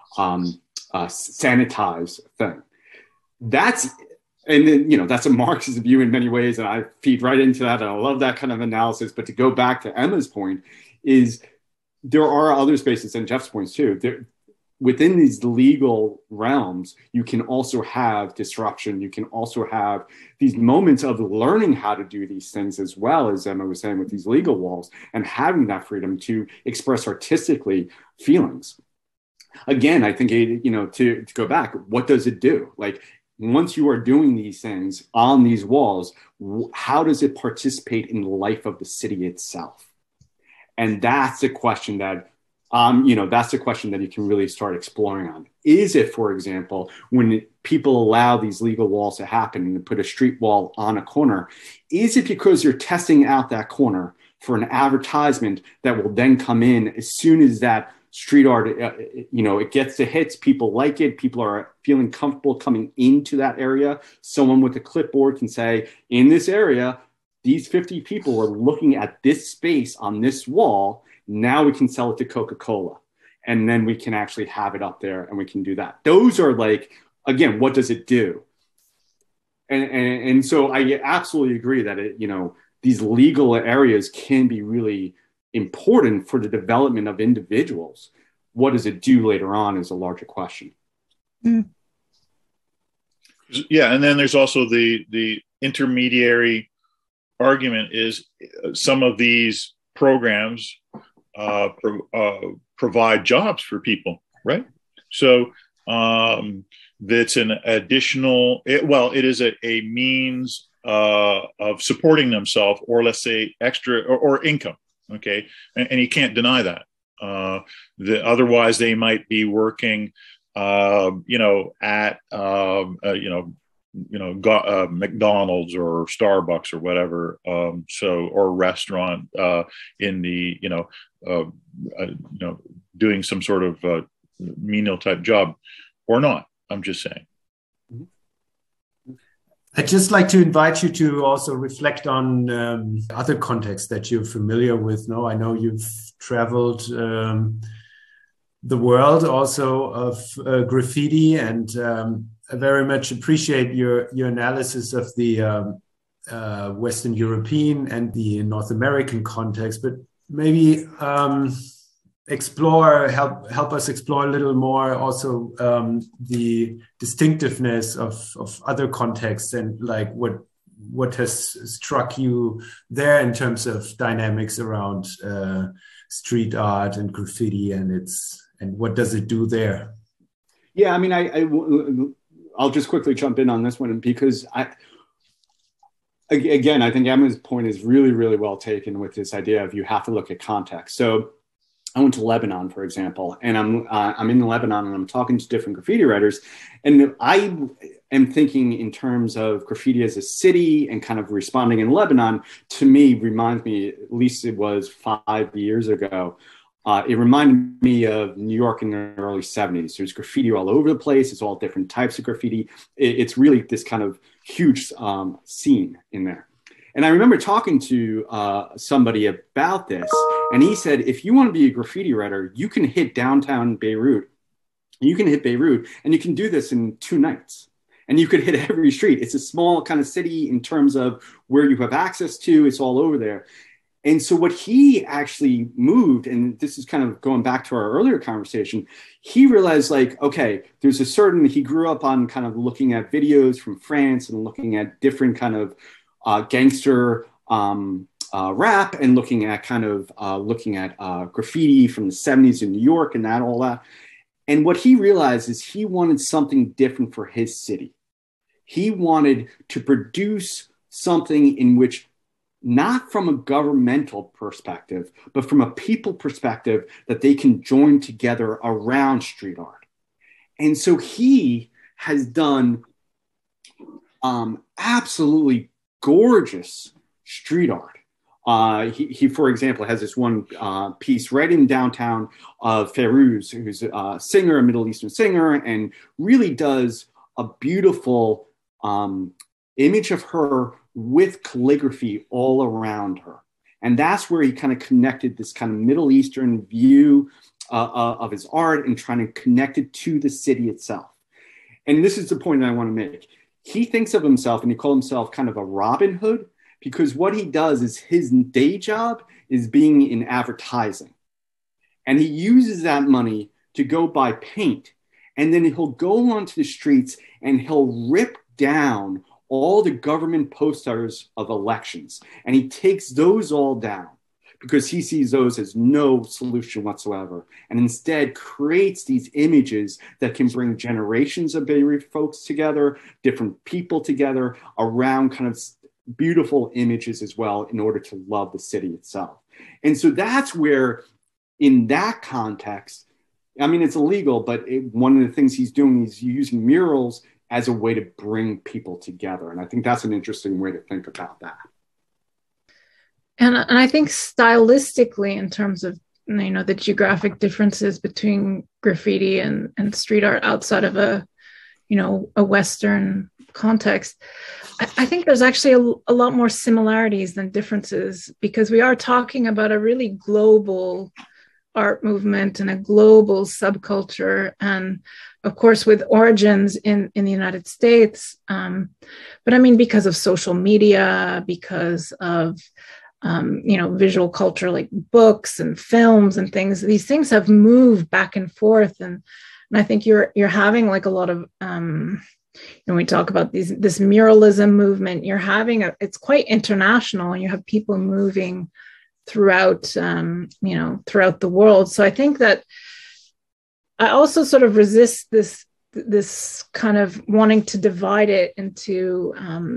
sanitized thing. And then, that's a Marxist view in many ways, and I feed right into that, and I love that kind of analysis. But to go back to Emma's point, is there are other spaces, and Jeff's points too. Within these legal realms, you can also have disruption. You can also have these moments of learning how to do these things, as well, as Emma was saying, with these legal walls, and having that freedom to express artistically feelings. Again, I think, to go back, what does it do? Like, once you are doing these things on these walls, how does it participate in the life of the city itself? And that's a question that, that's a question that you can really start exploring on. Is it, for example, when people allow these legal walls to happen and put a street wall on a corner, is it because you're testing out that corner for an advertisement that will then come in as soon as that street art, it gets the hits, people like it, people are feeling comfortable coming into that area. Someone with a clipboard can say, in this area, these 50 people are looking at this space on this wall. Now we can sell it to Coca-Cola. And then we can actually have it up there and we can do that. Those are like, again, what does it do? And so I absolutely agree that these legal areas can be really important for the development of individuals. What does it do later on is a larger question. Yeah, and then there's also the intermediary argument is some of these programs provide jobs for people, right? So that's an additional, it is a means of supporting themselves, or let's say extra or income. Okay, and you can't deny that. Otherwise, they might be working, at McDonald's or Starbucks or whatever. Or restaurant in the doing some sort of menial type job, or not. I'm just saying. I'd just like to invite you to also reflect on other contexts that you're familiar with. No, I know you've traveled the world also of graffiti, and I very much appreciate your analysis of the Western European and the North American context. But maybe help us explore a little more also the distinctiveness of other contexts, and like what has struck you there in terms of dynamics around street art and graffiti, and what does it do there? Yeah, I mean, I'll just quickly jump in on this one, because I think Emma's point is really, really well taken with this idea of you have to look at context. So I went to Lebanon, for example, and I'm in Lebanon and I'm talking to different graffiti writers, and I am thinking in terms of graffiti as a city and kind of responding in Lebanon. To me, reminds me, at least it was 5 years ago, it reminded me of New York in the early 70s. There's graffiti all over the place. It's all different types of graffiti. It's really this kind of huge scene in there. And I remember talking to somebody about this, and he said, if you want to be a graffiti writer, you can hit downtown Beirut. You can hit Beirut, and you can do this in 2 nights. And you could hit every street. It's a small kind of city in terms of where you have access to. It's all over there. And so what he actually moved, and this is kind of going back to our earlier conversation, he realized okay, he grew up on kind of looking at videos from France and looking at different kind of gangster rap, and looking at graffiti from the 70s in New York and all that. And what he realized is he wanted something different for his city. He wanted to produce something in which, not from a governmental perspective, but from a people perspective, that they can join together around street art. And so he has done absolutely gorgeous street art. He, for example, has this one piece right in downtown of Fairouz, who's a singer, a Middle Eastern singer, and really does a beautiful image of her with calligraphy all around her. And that's where he kind of connected this kind of Middle Eastern view of his art and trying to connect it to the city itself. And this is the point that I want to make. He thinks of himself, and he calls himself kind of a Robin Hood, because what he does is his day job is being in advertising. And he uses that money to go buy paint. And then he'll go onto the streets and he'll rip down all the government posters of elections. And he takes those all down, because he sees those as no solution whatsoever, and instead creates these images that can bring generations of Beirut folks together, different people together around kind of beautiful images as well in order to love the city itself. And so that's where, in that context, I mean, it's illegal, but one of the things he's doing is using murals as a way to bring people together. And I think that's an interesting way to think about that. And I think stylistically, in terms of, the geographic differences between graffiti and street art outside of a Western context, I think there's actually a lot more similarities than differences, because we are talking about a really global art movement and a global subculture, and of course with origins in the United States, but I mean, because of social media, because of visual culture like books and films and things, these things have moved back and forth, and I think you're having like a lot of when we talk about this muralism movement, it's quite international, and you have people moving throughout the world. So I think that I also sort of resist this kind of wanting to divide it into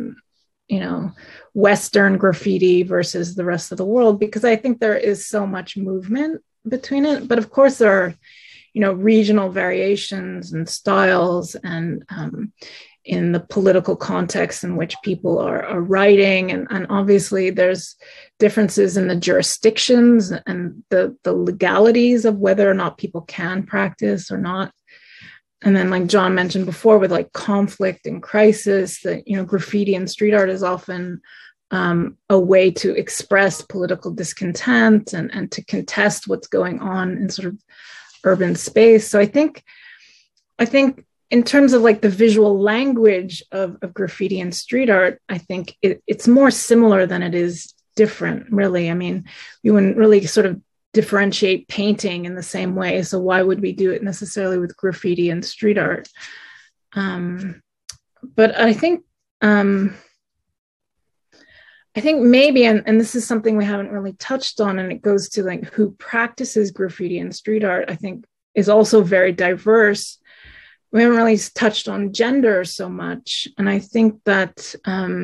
Western graffiti versus the rest of the world, because I think there is so much movement between it. But of course there are regional variations and styles, and in the political context in which people are writing. And obviously there's differences in the jurisdictions and the legalities of whether or not people can practice or not. And then, like John mentioned before, with like conflict and crisis, that, graffiti and street art is often a way to express political discontent and to contest what's going on in sort of urban space. So I think in terms of like the visual language of graffiti and street art, I think it's more similar than it is different, really. I mean, we wouldn't really sort of differentiate painting in the same way. So why would we do it necessarily with graffiti and street art? But I think maybe, and this is something we haven't really touched on, and it goes to like who practices graffiti and street art, I think is also very diverse. We haven't really touched on gender so much. And I think that,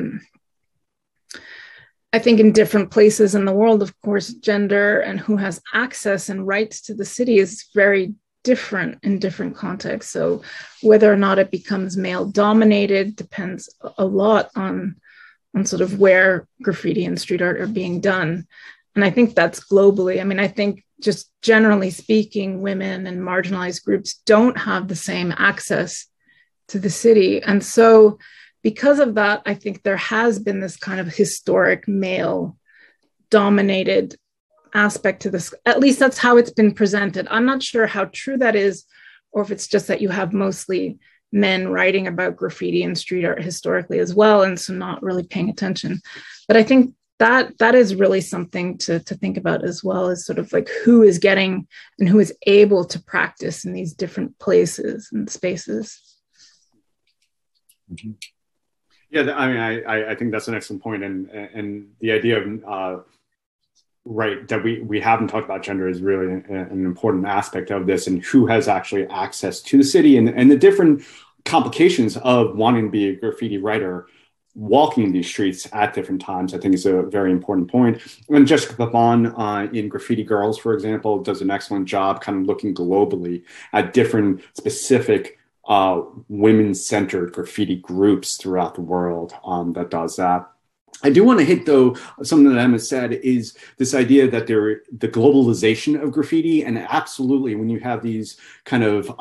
I think in different places in the world, of course, gender and who has access and rights to the city is very different in different contexts. So whether or not it becomes male dominated depends a lot on sort of where graffiti and street art are being done. And I think that's globally. I mean, I think just generally speaking, women and marginalized groups don't have the same access to the city. And so because of that, I think there has been this kind of historic male dominated aspect to this. At least that's how it's been presented. I'm not sure how true that is, or if it's just that you have mostly men writing about graffiti and street art historically as well, and so not really paying attention. But I think that is really something to think about as well, as sort of like who is getting and who is able to practice in these different places and spaces. Mm-hmm. Yeah, I mean, I think that's an excellent point, and the idea of right that we haven't talked about gender is really an important aspect of this, and who has actually access to the city, and the different complications of wanting to be a graffiti writer, walking these streets at different times. I think is a very important point. And Jessica Pavon in Graffiti Girls, for example, does an excellent job kind of looking globally at different specific women-centered graffiti groups throughout the world that does that. I do want to hit, though, something that Emma said is this idea that the globalization of graffiti, and absolutely when you have these kind of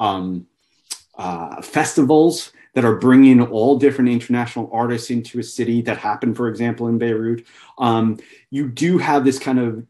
festivals that are bringing all different international artists into a city that happen, for example, in Beirut, you do have this kind of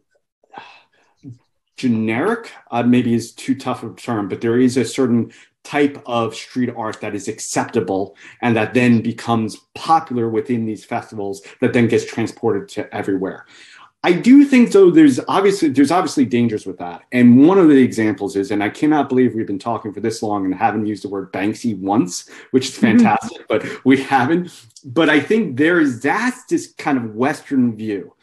generic, maybe is too tough of a term, but there is a certain type of street art that is acceptable and that then becomes popular within these festivals that then gets transported to everywhere. I do think, though, there's obviously dangers with that. And one of the examples is, and I cannot believe we've been talking for this long and haven't used the word Banksy once, which is fantastic, but we haven't. But I think that's this kind of Western view.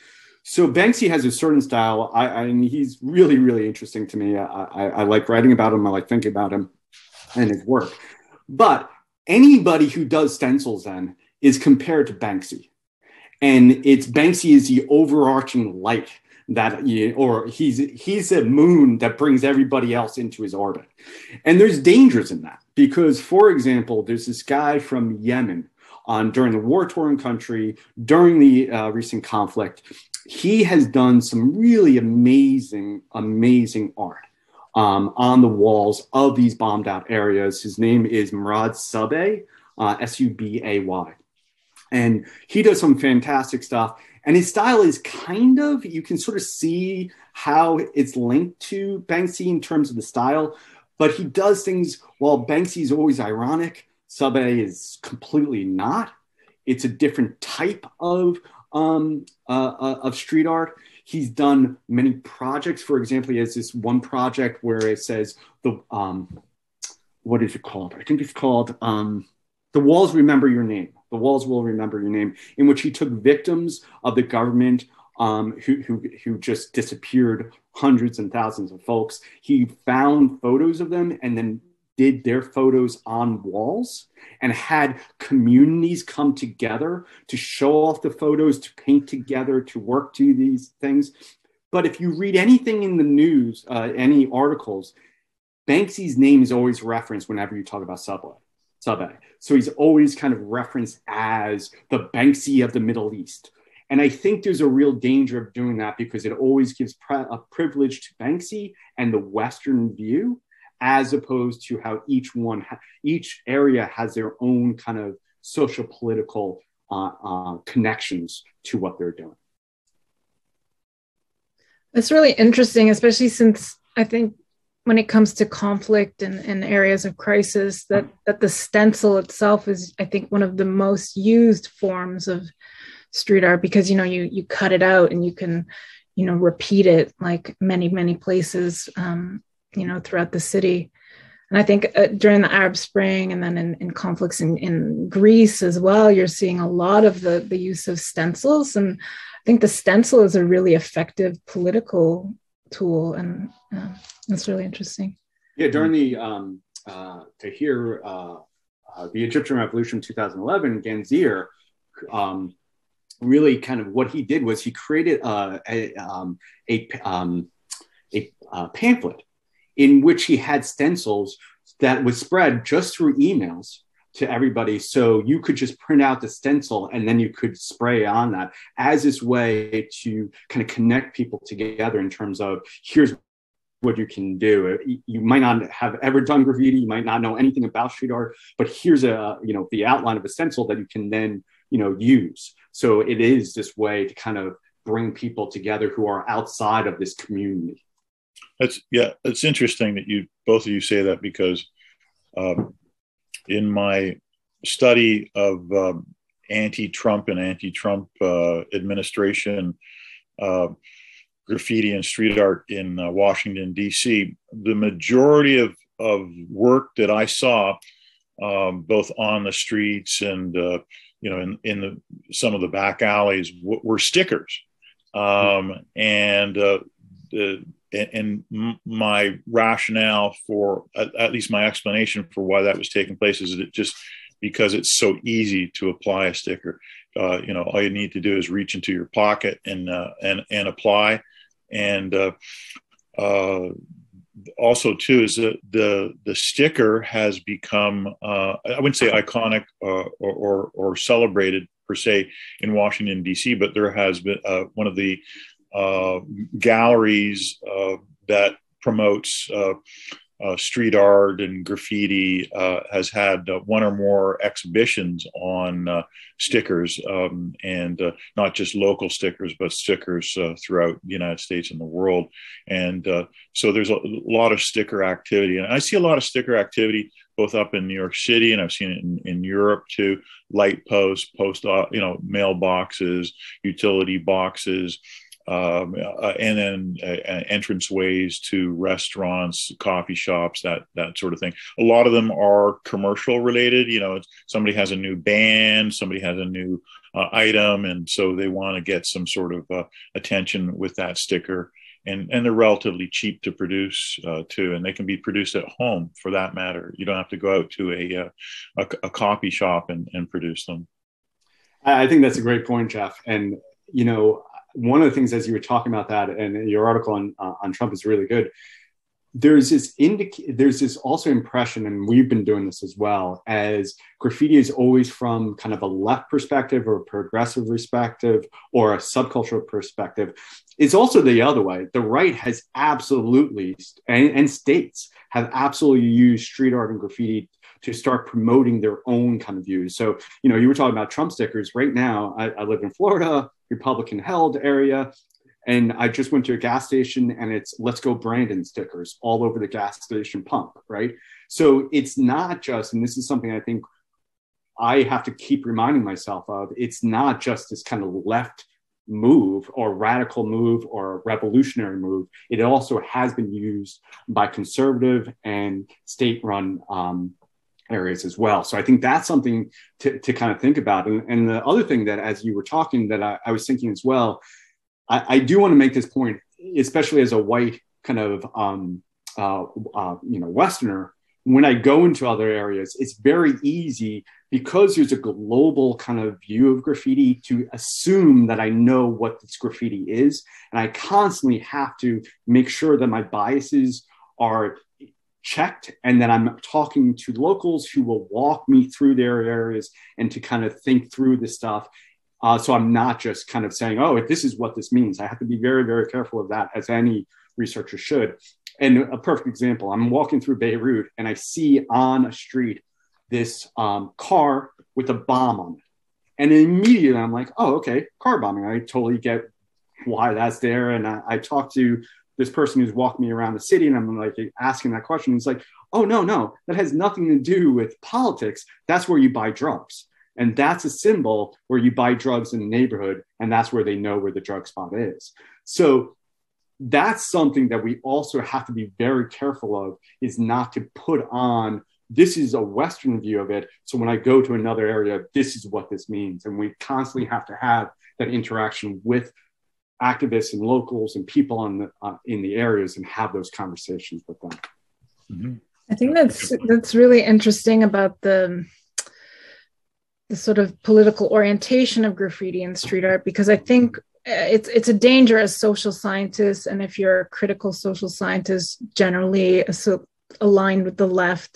So Banksy has a certain style. And he's really, really interesting to me. I like writing about him. I like thinking about him and his work. But anybody who does stencils then is compared to Banksy. And it's Banksy is the overarching light that, or he's a moon that brings everybody else into his orbit. And there's dangers in that because, for example, there's this guy from Yemen during the war-torn country, during the recent conflict. He has done some really amazing, amazing art on the walls of these bombed out areas. His name is Murad Subay, Subay. And he does some fantastic stuff. And his style is kind of, you can sort of see how it's linked to Banksy in terms of the style, but he does things, while Banksy is always ironic, Subay is completely not. It's a different type of street art. He's done many projects. For example, he has this one project where it says what is it called? I think it's called The Walls Remember Your Name. The Walls Will Remember Your Name, in which he took victims of the government who just disappeared, hundreds and thousands of folks. He found photos of them and then did their photos on walls and had communities come together to show off the photos, to paint together, to work to these things. But if you read anything in the news, any articles, Banksy's name is always referenced whenever you talk about Subay. So he's always kind of referenced as the Banksy of the Middle East. And I think there's a real danger of doing that because it always gives a privilege to Banksy and the Western view, as opposed to how each area has their own kind of social political connections to what they're doing. It's really interesting, especially since I think when it comes to conflict and areas of crisis, that the stencil itself is, I think, one of the most used forms of street art because, you cut it out and you can, repeat it like many, many places, throughout the city. And I think during the Arab Spring and then in conflicts in Greece as well, you're seeing a lot of the use of stencils. And I think the stencil is a really effective political tool. And it's really interesting. Yeah, during the Egyptian Revolution 2011, Ganzir, really kind of what he did was he created a pamphlet in which he had stencils that was spread just through emails to everybody. So you could just print out the stencil and then you could spray on that as this way to kind of connect people together in terms of here's what you can do. You might not have ever done graffiti. You might not know anything about street art, but here's the outline of a stencil that you can then, use. So it is this way to kind of bring people together who are outside of this community. It's interesting that both of you say that because in my study of anti-Trump and anti-Trump administration graffiti and street art in Washington, D.C., the majority of work that I saw, both on the streets and in some of the back alleys, were stickers, and my rationale for, at least my explanation for why that was taking place, is that just because it's so easy to apply a sticker. All you need to do is reach into your pocket and apply. And also too is that the sticker has become I wouldn't say iconic or celebrated per se in Washington D.C., but there has been one of the galleries that promotes street art and graffiti has had one or more exhibitions on stickers, and not just local stickers, but stickers throughout the United States and the world. And so there's a lot of sticker activity. And I see a lot of sticker activity both up in New York City, and I've seen it in Europe too. Light posts, mailboxes, utility boxes, and then entrance ways to restaurants, coffee shops, that sort of thing. A lot of them are commercial related. Somebody has a new band, somebody has a new item, and so they want to get some sort of attention with that sticker. And they're relatively cheap to produce too, and they can be produced at home for that matter. You don't have to go out to a coffee shop and produce them. I think that's a great point, Jeff. And one of the things as you were talking about that, and your article on Trump is really good. There's this also impression, and we've been doing this as well, as graffiti is always from kind of a left perspective or a progressive perspective or a subcultural perspective. It's also the other way. The right has absolutely, and states have absolutely used street art and graffiti to start promoting their own kind of views. So, you were talking about Trump stickers. Right now, I live in Florida, Republican held area. And I just went to a gas station and it's "Let's Go Brandon" stickers all over the gas station pump, right? So it's not just, and this is something I think I have to keep reminding myself of, it's not just this kind of left move or radical move or revolutionary move. It also has been used by conservative and state-run areas as well. So I think that's something to kind of think about. And the other thing that, as you were talking, that I was thinking as well, I do want to make this point, especially as a white kind of, Westerner. When I go into other areas, it's very easy, because there's a global kind of view of graffiti, to assume that I know what this graffiti is. And I constantly have to make sure that my biases are checked and that I'm talking to locals who will walk me through their areas and to kind of think through this stuff. So I'm not just kind of saying, oh, this is what this means. I have to be very, very careful of that, as any researcher should. And a perfect example, I'm walking through Beirut and I see on a street this car with a bomb on it. And immediately I'm like, oh, okay, car bombing. I totally get why that's there. And I talked to this person who's walking me around the city and I'm like asking that question. He's like, oh, no, that has nothing to do with politics. That's where you buy drugs. And that's a symbol where you buy drugs in the neighborhood, and that's where they know where the drug spot is. So that's something that we also have to be very careful of, is not to put on, this is a Western view of it, so when I go to another area, this is what this means. And we constantly have to have that interaction with activists and locals and people in the areas and have those conversations with them. Mm-hmm. I think that's really interesting about the sort of political orientation of graffiti and street art, because I think it's a danger as social scientists, and if you're a critical social scientist, generally aligned with the left,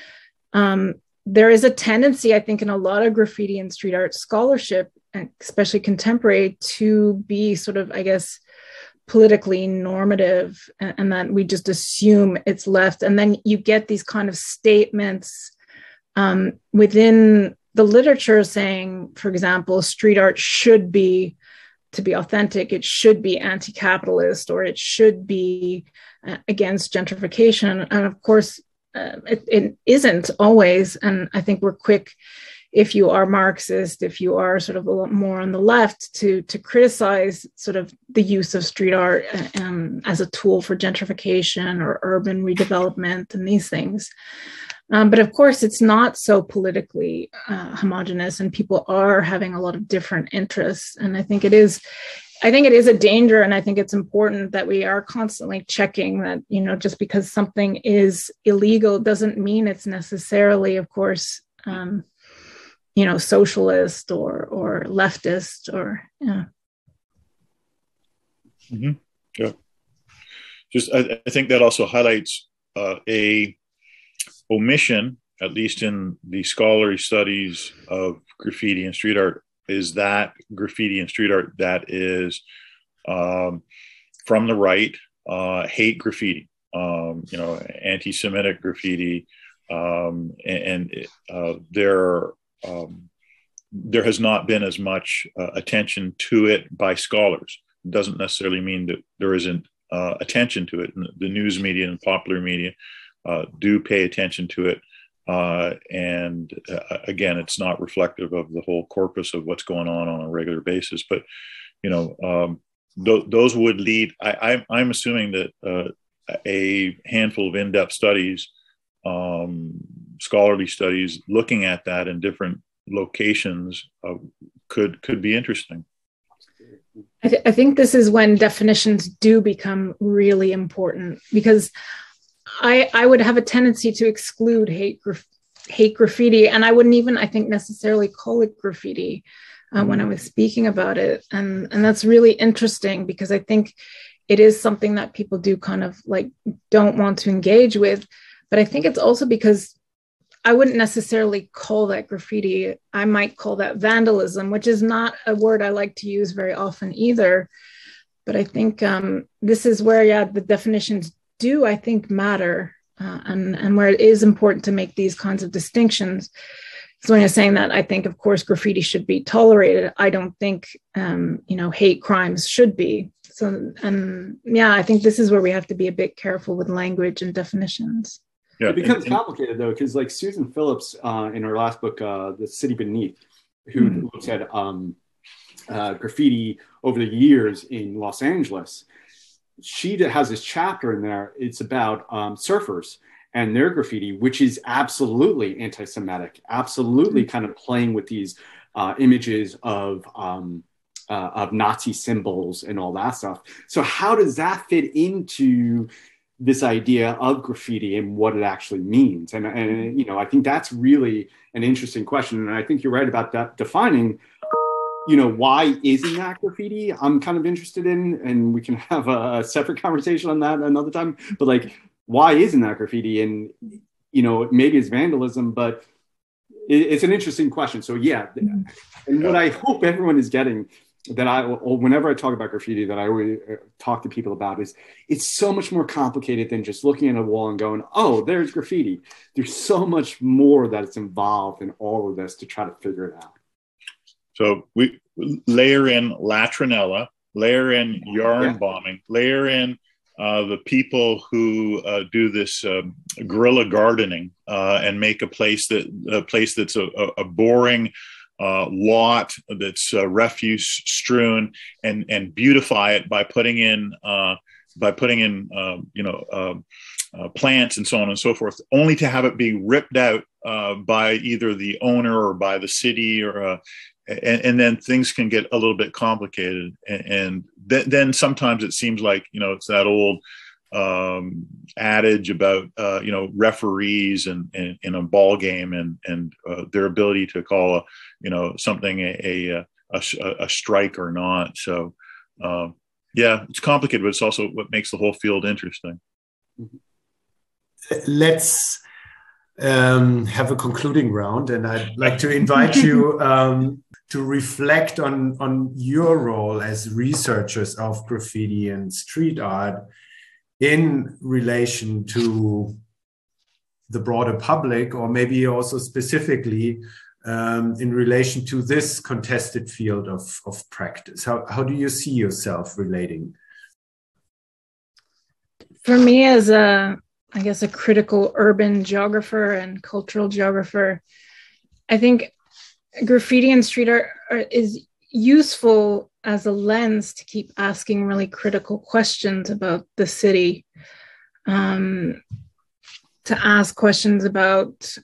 there is a tendency, I think, in a lot of graffiti and street art scholarship, and especially contemporary, to be sort of, I guess, politically normative, and that we just assume it's left. And then you get these kind of statements within the literature saying, for example, street art should be, to be authentic, it should be anti-capitalist, or it should be against gentrification. And of course, it isn't always. And I think we're quick, if you are Marxist, if you are sort of a lot more on the left, to criticize sort of the use of street art as a tool for gentrification or urban redevelopment and these things. But of course, it's not so politically homogenous, and people are having a lot of different interests. And I think it is a danger, and I think it's important that we are constantly checking that, just because something is illegal doesn't mean it's necessarily, of course, socialist or leftist or, yeah. Mm-hmm. Yeah. I think that also highlights a omission, at least in the scholarly studies of graffiti and street art, is that graffiti and street art that is from the right, hate graffiti, anti-Semitic graffiti, there has not been as much attention to it by scholars. It doesn't necessarily mean that there isn't attention to it. The news media and popular media do pay attention to it. And again, it's not reflective of the whole corpus of what's going on a regular basis. But, those would lead. I'm assuming that a handful of in-depth studies, scholarly studies, looking at that in different locations could be interesting. I think this is when definitions do become really important, because I would have a tendency to exclude hate graffiti, and I wouldn't even, I think, necessarily call it graffiti when I was speaking about it. And that's really interesting, because I think it is something that people do kind of like don't want to engage with. But I think it's also because I wouldn't necessarily call that graffiti. I might call that vandalism, which is not a word I like to use very often either. But I think this is where, the definitions do, I think, matter, and where it is important to make these kinds of distinctions. So when you're saying that, I think, of course, graffiti should be tolerated. I don't think, hate crimes should be. So, I think this is where we have to be a bit careful with language and definitions. Yeah, it becomes complicated, though, because like Susan Phillips in her last book, The City Beneath, who looks at graffiti over the years in Los Angeles, she has this chapter in there. It's about surfers and their graffiti, which is absolutely anti-Semitic, absolutely kind of playing with these images of Nazi symbols and all that stuff. So how does that fit into this idea of graffiti and what it actually means? And I think that's really an interesting question. And I think you're right about that, defining, why isn't that graffiti? I'm kind of interested in, and we can have a separate conversation on that another time, but like, why isn't that graffiti? And, maybe it's vandalism, but it's an interesting question. So and what I hope everyone is getting, whenever I talk about graffiti, that I always talk to people about, is it's so much more complicated than just looking at a wall and going, oh, there's graffiti. There's so much more that's involved in all of this to try to figure it out. So we layer in Latronella, layer in yarn bombing, layer in the people who do this guerrilla gardening and make a place that's a boring lot that's refuse strewn, and beautify it by putting in plants and so on and so forth, only to have it be ripped out by either the owner or by the city, or and then things can get a little bit complicated, and then sometimes it seems like it's that old adage about referees and in a ball game and their ability to call something a strike or not. So it's complicated, but it's also what makes the whole field interesting. Let's have a concluding round, and I'd like to invite you to reflect on your role as researchers of graffiti and street art in relation to the broader public, or maybe also specifically in relation to this contested field of practice. How do you see yourself relating? For me, as a critical urban geographer and cultural geographer, I think graffiti and street art is useful as a lens to keep asking really critical questions about the city, to ask questions about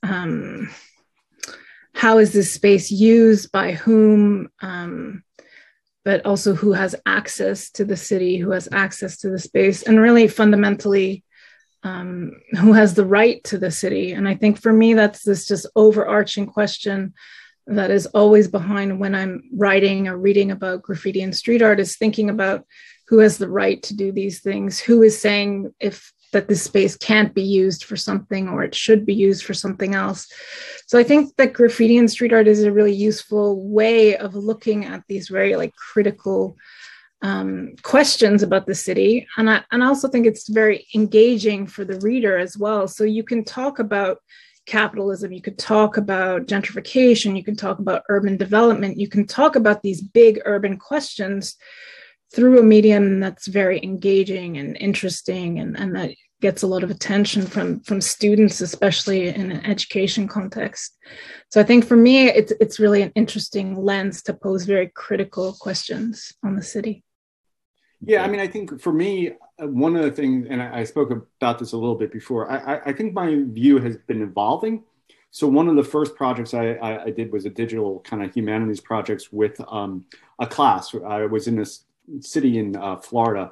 how is this space used, by whom, but also who has access to the city, who has access to the space, and really fundamentally, who has the right to the city. And I think for me, that's this just overarching question that is always behind when I'm writing or reading about graffiti and street art, is thinking about who has the right to do these things, who is saying that this space can't be used for something or it should be used for something else. So I think that graffiti and street art is a really useful way of looking at these very critical questions about the city. And I also think it's very engaging for the reader as well. So you can talk about capitalism, you could talk about gentrification, you can talk about urban development, you can talk about these big urban questions through a medium that's very engaging and interesting, and that gets a lot of attention from students, especially in an education context. So I think for me, it's really an interesting lens to pose very critical questions on the city. Yeah, I mean, I think for me, one of the things, and I spoke about this a little bit before, I think my view has been evolving. So one of the first projects I did was a digital kind of humanities projects with a class. I was in a city in Florida.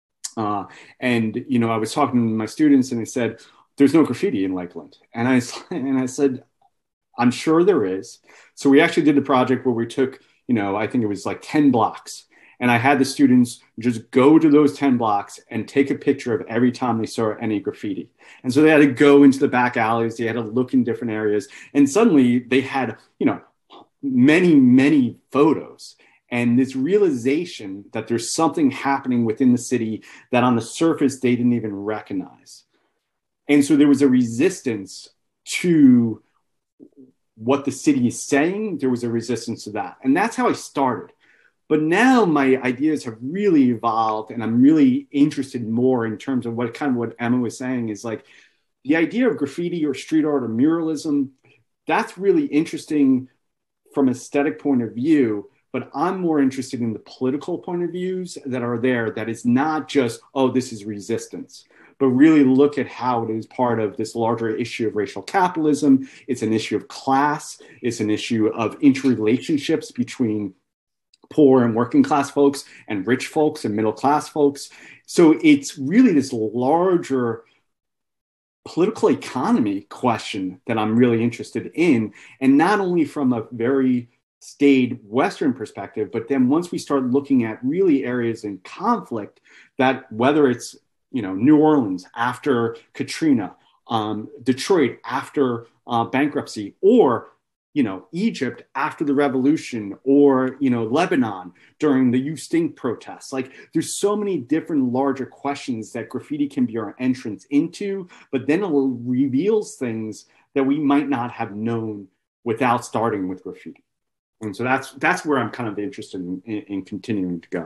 And, you know, I was talking to my students and they said, there's no graffiti in Lakeland. And I said, I'm sure there is. So we actually did a project where we took, you know, I think it was like 10 blocks. And I had the students just go to those 10 blocks and take a picture of every time they saw any graffiti. And so they had to go into the back alleys. They had to look in different areas. And suddenly they had, you know, many, many photos. And this realization that there's something happening within the city that on the surface they didn't even recognize. And so there was a resistance to what the city is saying. There was a resistance to that. And that's how I started. But now my ideas have really evolved, and I'm really interested more in terms of what Emma was saying is like the idea of graffiti or street art or muralism. That's really interesting from an aesthetic point of view, but I'm more interested in the political point of views that are there. That is not just, oh, this is resistance, but really look at how it is part of this larger issue of racial capitalism. It's an issue of class. It's an issue of interrelationships between poor and working class folks and rich folks and middle class folks. So it's really this larger political economy question that I'm really interested in. And not only from a very staid Western perspective, but then once we start looking at really areas in conflict, that whether it's, you know, New Orleans after Katrina, Detroit after bankruptcy, or you know, Egypt after the revolution, or, you know, Lebanon during the You Stink protests. Like there's so many different larger questions that graffiti can be our entrance into, but then it reveals things that we might not have known without starting with graffiti. And so that's where I'm kind of interested in continuing to go.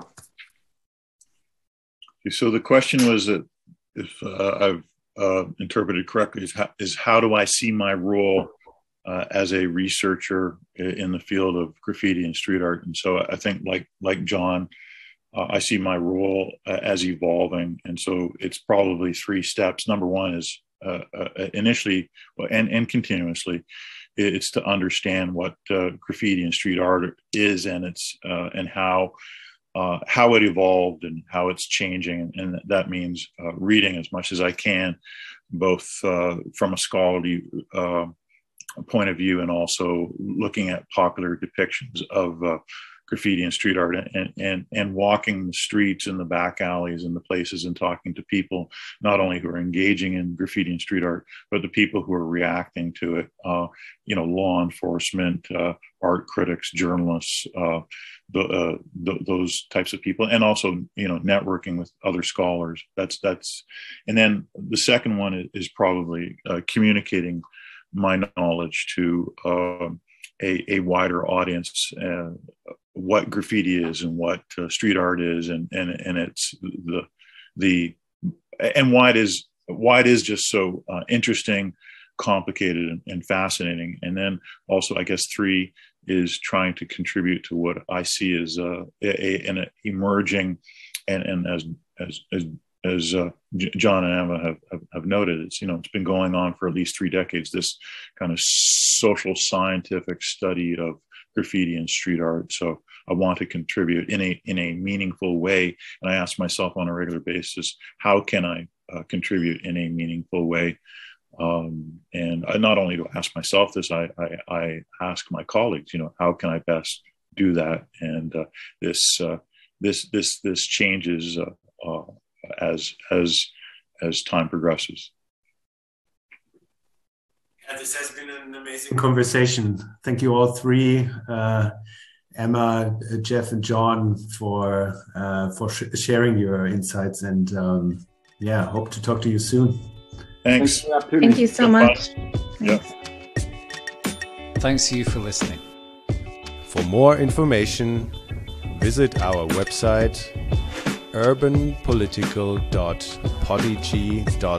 So the question was that, if I've interpreted correctly, is how do I see my role as a researcher in the field of graffiti and street art? And so I think like John, I see my role as evolving. And so it's probably 3 steps. Number one is initially and continuously, it's to understand what graffiti and street art is, and it's and how it evolved and how it's changing. And that means reading as much as I can, both from a scholarly point of view and also looking at popular depictions of graffiti and street art, and walking the streets and the back alleys and the places and talking to people, not only who are engaging in graffiti and street art, but the people who are reacting to it, you know, law enforcement, art critics, journalists, those types of people, and also, you know, networking with other scholars. That's, and then the second one is probably communicating my knowledge to a wider audience, what graffiti is and what street art is, and it's and why it is just so interesting, complicated, and fascinating. And then also, I guess 3 is trying to contribute to what I see as an emerging, and as John and Emma have noted, it's, you know, it's been going on for at least 3 decades, this kind of social scientific study of graffiti and street art. So I want to contribute in a meaningful way. And I ask myself on a regular basis, how can I contribute in a meaningful way? And I not only do I ask myself this, I ask my colleagues, you know, how can I best do that? And this changes as time progresses. Yeah, this has been an amazing conversation. Thank you all 3, Emma, Jeff, and John, for sharing your insights. And yeah, hope to talk to you soon. Thanks. Thank you so much. Yeah. Thanks to you for listening. For more information, visit our website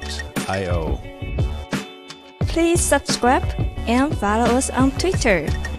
urbanpolitical.podigy.io. Please subscribe and follow us on Twitter.